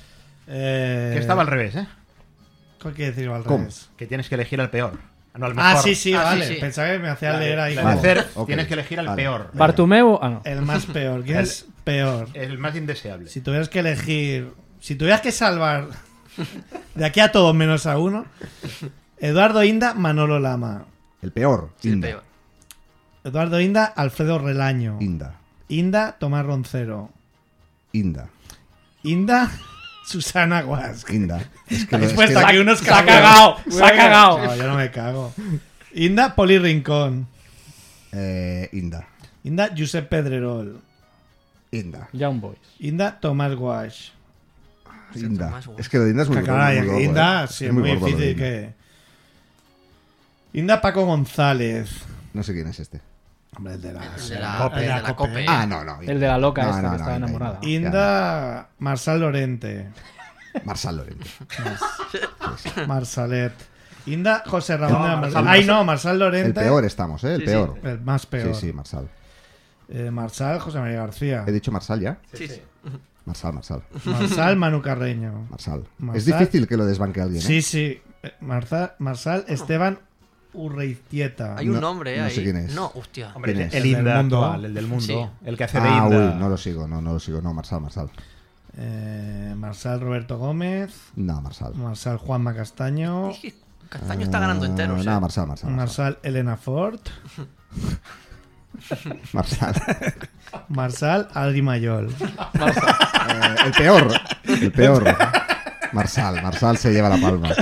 Eh, Que estaba al revés, ¿eh? ¿Cuál quiere decir al ¿Cómo? revés? Que tienes que elegir al peor. No al mejor. Ah, sí, sí, Ah, vale. sí, sí. Pensaba que me hacía Vale, leer ahí. la como- de hacer, Ok. tienes que elegir al Vale. peor. Bartomeu. Ah, no. El más peor. ¿Quién El- es peor? El más indeseable. Si tuvieras que elegir. Si tuvieras que salvar. De aquí a todos menos a uno. Eduardo Inda, Manolo Lama. El peor. Sí, el Inda. peor. Eduardo Inda, Alfredo Relaño. Inda. Inda, Tomás Roncero. Inda. Inda, Susana Guas. Inda. Es que, lo- Habéis es puesto que- aquí unos Se ha cagado, se ha cagado. No, yo no me cago. Inda, Poli Rincón. Eh, Inda. Inda, Josep Pedrerol. Inda. Young Boys. Inda, Tomás Guaix. Inda. Es que lo de Inda es muy, Que caray, muy gordo, Inda, eh. sí, es muy gordo lo de difícil Inda. que... Inda, Paco González. No sé quién es este. Hombre, el de la, El de la, Cope. el de la Cope. Ah, no, no. Inda. El de la loca No, esta no, que no, está Inda, enamorada. Inda. Inda, Marsal Lorente. Marsal Lorente. Marsalet. Inda, José Ramón No, de la Marsal- Mar- Ay, no, Marsal El Lorente. peor estamos, ¿eh? El Sí, peor. El más peor. Sí, sí, Marsal. Eh, Marsal, José María García. He dicho Marsal ya. Sí, sí. Marsal, Marsal. Marsal, Manu Carreño. Marsal. Marsal. Es difícil que lo desbanque alguien, ¿eh? Sí, sí. Eh, Marsal, Marsal Esteban Urreiztieta. Hay un No- nombre, ¿eh? no ahí. sé quién es. No, hostia. Hombre, ¿Quién es? el El del Inda mundo. actual, el del mundo. Sí. El que hace de Ah, Inda. uy, no lo sigo, no, no lo sigo. No, Marsal, Marsal. Eh, Marsal Roberto Gómez. No, Marsal. Marsal Juanma Castaño. Es que Castaño está ganando enteros. No, ¿eh? Marsal, Marsal. Marsal. Marsal Elena Ford. Marsal. Marsal Adri Mayol. Eh, el peor. El peor. Marsal. Marsal se lleva la palma.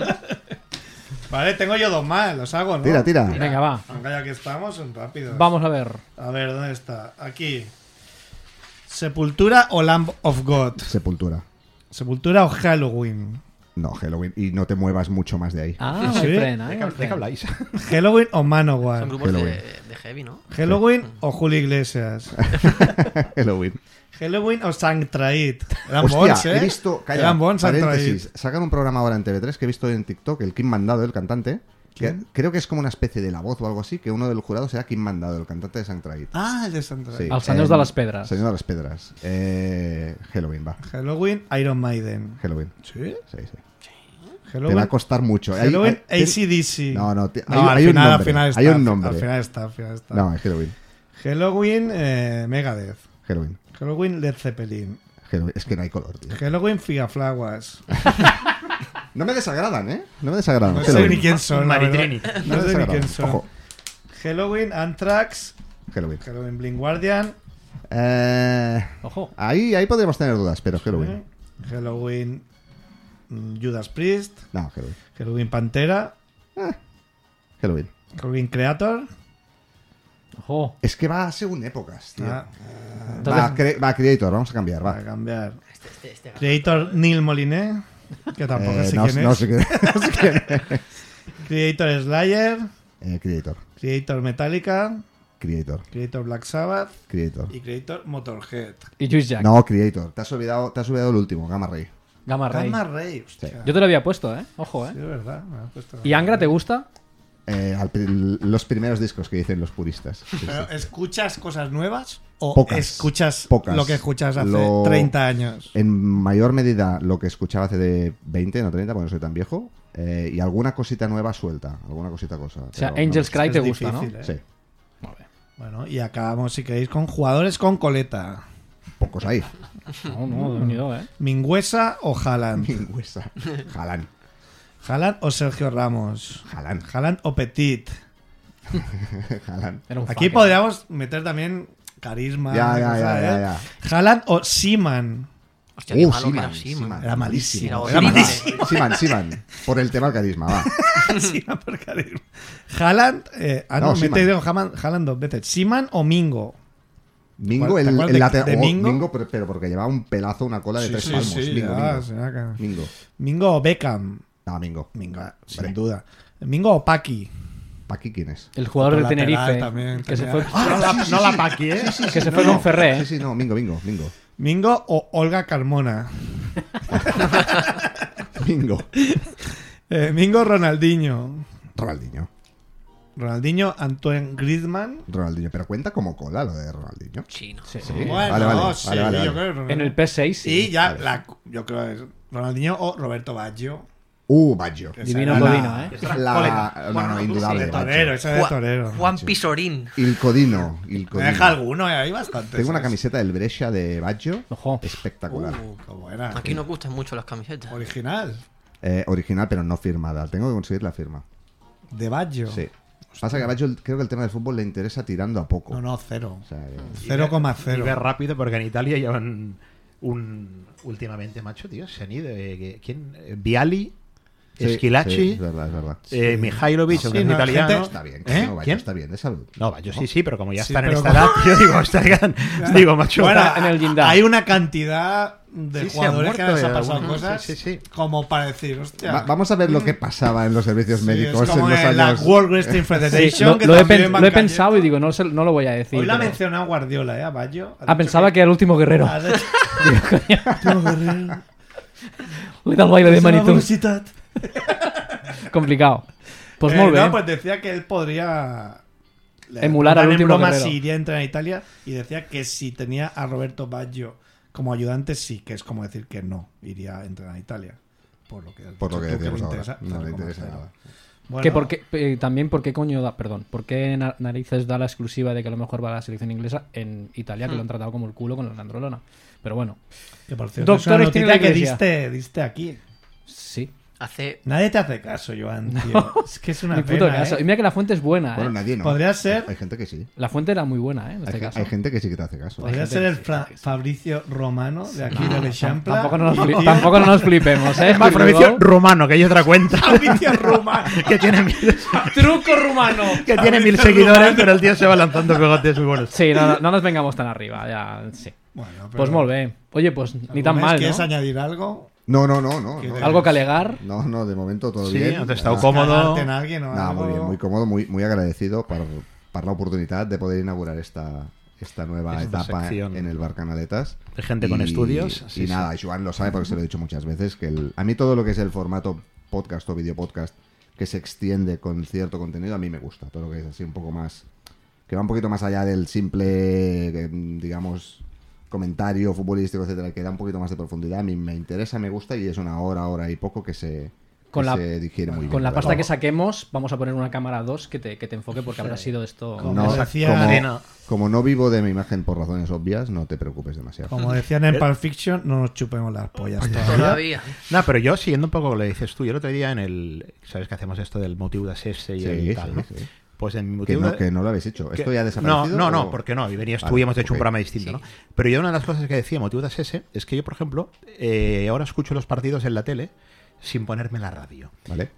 Vale, tengo yo dos más, los hago, ¿no? Tira, tira. Venga, va. Venga, ya que estamos, son rápidos. Vamos a ver. A ver, ¿dónde está? Aquí. Sepultura o Lamb of God. Sepultura. Sepultura o Halloween. No, Halloween. Y no te muevas mucho más de ahí. Ah, Sí. my friend, ¿De ¿eh? qué, my de qué friend. habláis? Halloween o Son Manowar. grupos de, Halloween. de heavy, ¿no? Halloween o Julio Iglesias. Halloween. Halloween o Sanctraid. Eran Hostia, bons, ¿eh? he visto, calla, Eran bons, paréntesis, Sanctraid. sacan un programa ahora en T V tres que he visto en TikTok, el Kim Mandado, el cantante, que ¿Quién? creo que es como una especie de La Voz o algo así, que uno del jurado será Kim Mandado, el cantante de Sanctraid. Ah, el de Sanctraid. Sí, Els senyors de les pedres. Señor de las Pedras. Eh, Halloween, va. Halloween, Iron Maiden. Halloween. ¿Sí? Sí, sí. Te Halloween, va a costar mucho. Hay- Halloween hay- A C D C. No, no, ti- No, hay- al hay un final, al nombre, final está. hay un nombre. Al final está, al final está. No, es Halloween. Halloween, eh, Megadeth. Halloween. Halloween, Led Zeppelin. Halloween. Es que no hay color, tío. Halloween, Figaflaguas. No me desagradan, ¿eh? No me desagradan. No sé Halloween. ni quién son. la verdad. Maritrini. No me No sé ni desagradan. quién son. Ojo, Halloween, Anthrax. Halloween. Halloween, Blind Guardian. Eh, Ojo. ahí, ahí podríamos tener dudas, pero Halloween. Halloween, mm, Judas Priest. No, Halloween. Halloween, Pantera. Halloween. Halloween, Creator. Ojo. Es que va según épocas, tío. Ah, Entonces- va, cre- va, Creator, vamos a cambiar, para va. cambiar. Este, este, este. Creator, Neil Moliné. Que tampoco Eh, sé no, quién no es. sé quién no sé quién es. Creator, Slayer. Eh, Creator. Creator, Metallica. Creator. Creator, Black Sabbath. Creator. Y Creator, Motorhead. Y Juice Jack. No, Creator. Te has olvidado, te has olvidado el último, Gamma Ray. Gamma Ray. Gamma Ray. Hostia. Yo te lo había puesto, ¿eh? Ojo, Sí, ¿eh? es verdad. me has puesto- ¿Y Angra te gusta? Eh, al pri- los primeros discos que dicen los puristas. Sí, sí. Pero, ¿escuchas cosas nuevas o Pocas. escuchas Pocas. lo que escuchas hace Lo- treinta años? En mayor medida lo que escuchaba hace de veinte, no treinta, porque no soy tan viejo. eh, y alguna cosita nueva suelta. Alguna cosita cosa. O sea, pero no Angels me- Cry Es te gusta, difícil, ¿no? ¿eh? Sí, Bueno, y acabamos, si queréis, con jugadores con coleta. pocos ahí. No, no, de unido, ¿eh? ¿Mingüesa o Haaland? Mingüesa. Jalán. ¿Haaland o Sergio Ramos? Jalán. ¿Haaland o Petit? Jalán. Era un Aquí fucker. podríamos meter también carisma. Ya, ya, cosas, ya, ya, ¿eh? ya. ¿Haaland o Seaman? Hostia, qué Uh, malo que Seaman, era Seaman. Seaman. Era malísimo. Era Era horrible. malísimo. Siman, Siman. Por el tema del carisma, va. Seaman por carisma. Haaland, eh, ah, no, No, me he Seaman. entendido Haaland, Haaland dos veces. ¿Seaman o Mingo? Mingo, ¿Te el, acuerdas el de- lateral. de oh, Mingo? Mingo, pero, pero porque llevaba un pelazo, una cola de tres palmos. Mingo, ya, Mingo. se me ha quedado. Mingo. Mingo o Beckham. No, Mingo. Mingo, sin Hombre. duda. Mingo o Paqui. ¿Paqui quién es? El jugador del Lateral Tenerife. también, que se tenía- fue, no la, no la Paqui, ¿eh? que se fue con Ferré, ¿eh? Sí, sí, no, Mingo, Mingo, Mingo. Mingo o Olga Carmona. Mingo. Eh, Mingo o Ronaldinho. Ronaldinho. Ronaldinho, Antoine Griezmann. Ronaldinho. Pero cuenta como cola lo de Ronaldinho. Sí, no. Sí. Sí. Bueno, vale, vale, sí, vale, vale, yo vale. creo. En el P seis, sí. Y ya, Vale. la, yo creo que es Ronaldinho o Roberto Baggio. Uh, Baggio. Divino Esa era Codino, la- ¿eh? La... No, no, indudable. De torero, ese de Juan, torero. Juan Pisorín. Il Codino. Il Me Codino. deja alguno, eh, hay bastantes. Tengo una ¿sabes? camiseta del Brescia de Baggio. Ojo. Espectacular. Uh, qué buena. Aquí nos gustan mucho las camisetas. Original. Eh, original, pero no firmada. Tengo que conseguir la firma. De Baggio. Sí. Pasa que a Baggio creo que el tema del fútbol le interesa tirando a poco. No, no, cero. O sea, que- cero coma Y cero. ver rápido porque en Italia llevan un últimamente, macho, tío, se han ido. eh, que- ¿Quién? Eh, Viali. Sí, Esquilachi, sí, es verdad, es verdad. eh, Sí. Mihailovic, Sí, aunque es no, italiano. gente- Está bien, que ¿Eh? no vaya, ¿Quién? está bien de salud. No, yo sí, sí, pero como ya Sí, están en pero esta como- edad, yo digo, estarían, digo, macho. Bueno, en el guindar. hay una cantidad de Sí, se han jugadores que muerto les ha de pasado algunos, cosas sí, sí, sí. como para decir, hostia. Va- vamos a ver lo que pasaba en los servicios Sí, médicos es como en los en la años. World Wrestling Sí, Federation. lo, que lo he, también pen- van lo he cayendo. pensado y digo, no, se- no lo voy a decir. Hoy la ha pero- mencionado Guardiola, ¿eh? A Baggio. Ah, pensaba que era el último guerrero. Has hecho- Último guerrero. Le da el baile de Esa Manitou. velocitat. Complicado. Pues Eh, molt bé. no, pues decía que él podría le Emular al preguntaban en último broma guerrero. si iría a entrenar a Italia y decía que si tenía a Roberto Baggio como ayudante, sí, que es como decir que no iría a entrenar a Italia. Por lo que, Por lo que tú, decíamos le ahora. interesa, No tal le como interesa sea. nada. Bueno, Que por qué- eh, también, ¿por qué coño da, perdón, por qué na- narices da la exclusiva de que a lo mejor va a la selección inglesa en Italia, que lo han tratado como el culo con el Androlona? Pero bueno, que por cierto, es una Doctores tiene la noticia que iglesia. diste, diste aquí. sí. Hace Nadie te hace caso, Joan, tío. Es que es una Ni pena, puto caso. ¿eh? Y mira que la fuente es buena, ¿eh? Bueno, nadie no. Podría ser- Hay gente que sí. La fuente era muy buena, ¿eh? En Hay, este ge- caso. hay gente que sí que te hace caso. Podría gente ser que el sí, Fra- Fabricio Romano de aquí del Eixample. Tampoco, no nos fli- Y- tampoco no nos flipemos, ¿eh? Más Fabricio Romano, que hay otra cuenta. Fabricio Romano. que tiene mil, Truco rumano. que tiene mil seguidores, pero el tío se va lanzando pegotes muy buenos. Sí, no, no, no nos vengamos tan arriba, ya, sí. Bueno, pero- Pues molt bé. Oye, pues ni tan ¿Alguna vez mal, ¿Quieres ¿no? añadir algo? No, no, no, no. Que no. de- ¿Algo que alegar? No, no, de momento todo Sí, bien. has estado Ah, cómodo. Cagarte en alguien o Nada, algo? muy bien, muy cómodo, muy, muy agradecido per, per la oportunidad de poder inaugurar esta, esta nueva Esta etapa sección en el Bar Canaletas. de gente con estudios, Y sí, nada, y Joan lo sabe porque se lo he dicho muchas veces, que el- a mí todo lo que es el formato podcast o video podcast que se extiende con cierto contenido, a mí me gusta. Todo lo que es así un poco más, que va un poquito más allá del simple, eh, digamos, comentario futbolístico, etcétera, que da un poquito más de profundidad. A mí me interesa, me gusta y es una hora, hora y poco que se, Con que la- se digiere muy bien. Con la pasta ¿verdad? que saquemos, vamos a poner una cámara dos que te, que te enfoque porque habrá sido esto. Como No, decía- como, Sí, no. como no vivo de mi imagen por razones obvias, no te preocupes demasiado. Como decían en Pulp Fiction, no nos chupemos las pollas todavía. todavía. No, pero yo siguiendo un poco lo que le dices tú, yo el otro día en el. ¿Sabes que hacemos esto del motivo de ese y Sí, el tal, sí, ¿no? sí. Pues en mi Que motivo no, de- que no lo habéis hecho. que- ¿Esto ya ha desaparecido? No, no, no, o- porque no. Y venías tú Vale, y hemos hecho un ok. programa distinto, ¿no? Pero yo una de las cosas que decía, motivo de ese, es que yo, por ejemplo, eh, ahora escucho los partidos en la tele sin ponerme la radio. ¿Vale?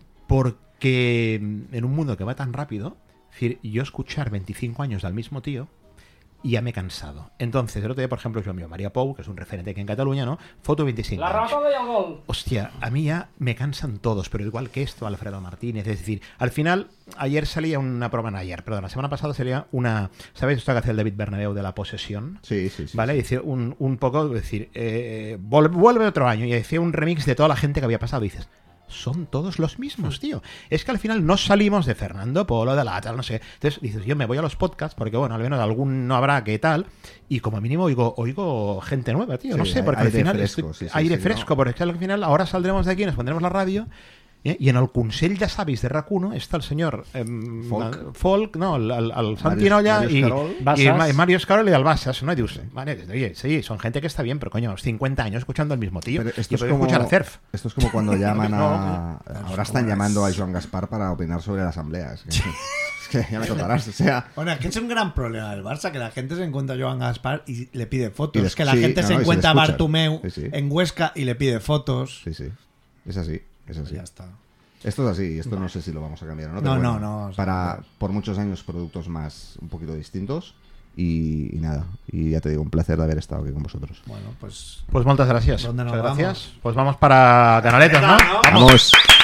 Porque mm, en un mundo que va tan rápido, es decir, yo escuchar veinticinco años al mismo tío y ya me he cansado. Entonces, el otro día, por ejemplo, yo mío, María Pou, que es un referente aquí en Cataluña, ¿no? Foto veinticinco años. y el gol. Hostia, a mí ya me cansan todos, pero igual que esto, Alfredo Martínez. Es decir, al final, ayer salía una prueba, no ayer, perdón, la semana pasada salía una. ¿Sabéis esto que hace el David Bernabéu de la posesión? Sí, sí, sí. ¿Vale? Dice un, un poco, es decir, eh, vol- vuelve otro año y decía un remix de toda la gente que había pasado. Y dices, son todos los mismos, tío. Es que al final no salimos de Fernando Polo, de la tal, no sé. Entonces dices, yo me voy a los podcasts porque, bueno, al menos algún no habrá que tal. Y como mínimo oigo, oigo gente nueva, tío. No Sí, sé, porque aire al final. fresco, estoy- sí, sí, aire sí, fresco, no. porque al final ahora saldremos de aquí, nos pondremos la radio. ¿eh? Y en el Consell, ya sabéis, de Racuno está el señor em, Folk. Folk, no, el, el, el Santi Nolla Mario y, Escarol. y Bassas. Ma- Mario Escarol y Albasas, ¿no? Y dius, vale, oye, sí, son gente que está bien, pero coño, cincuenta años escuchando al mismo tío. Pero y esto es, podéis como, escuchar a Cerf. esto es como cuando llaman a... No, Ahora están llamando a Joan Gaspar para opinar sobre la asamblea. Es que, es que ya me contarás. O sea, Bueno, es que es un gran problema del Barça, que la gente se encuentra a Joan Gaspar y le pide fotos. Y les- Es que la sí, gente no, se no, y se encuentra a le escucha. Bartomeu Sí, sí. en Huesca y le pide fotos. sí, sí. Es así. Es así. Ya está. Esto es así. Esto no sé si lo vamos a cambiar o no. No, pero no, bueno, no, o sea, Para, no. por muchos años, productos más un poquito distintos. Y, y nada. Y ya te digo, un placer de haber estado aquí con vosotros. Bueno, pues Pues muchas gracias. ¿Dónde nos Muchas vamos? gracias. Pues vamos para Canaletas, ¿no? ¡Vamos!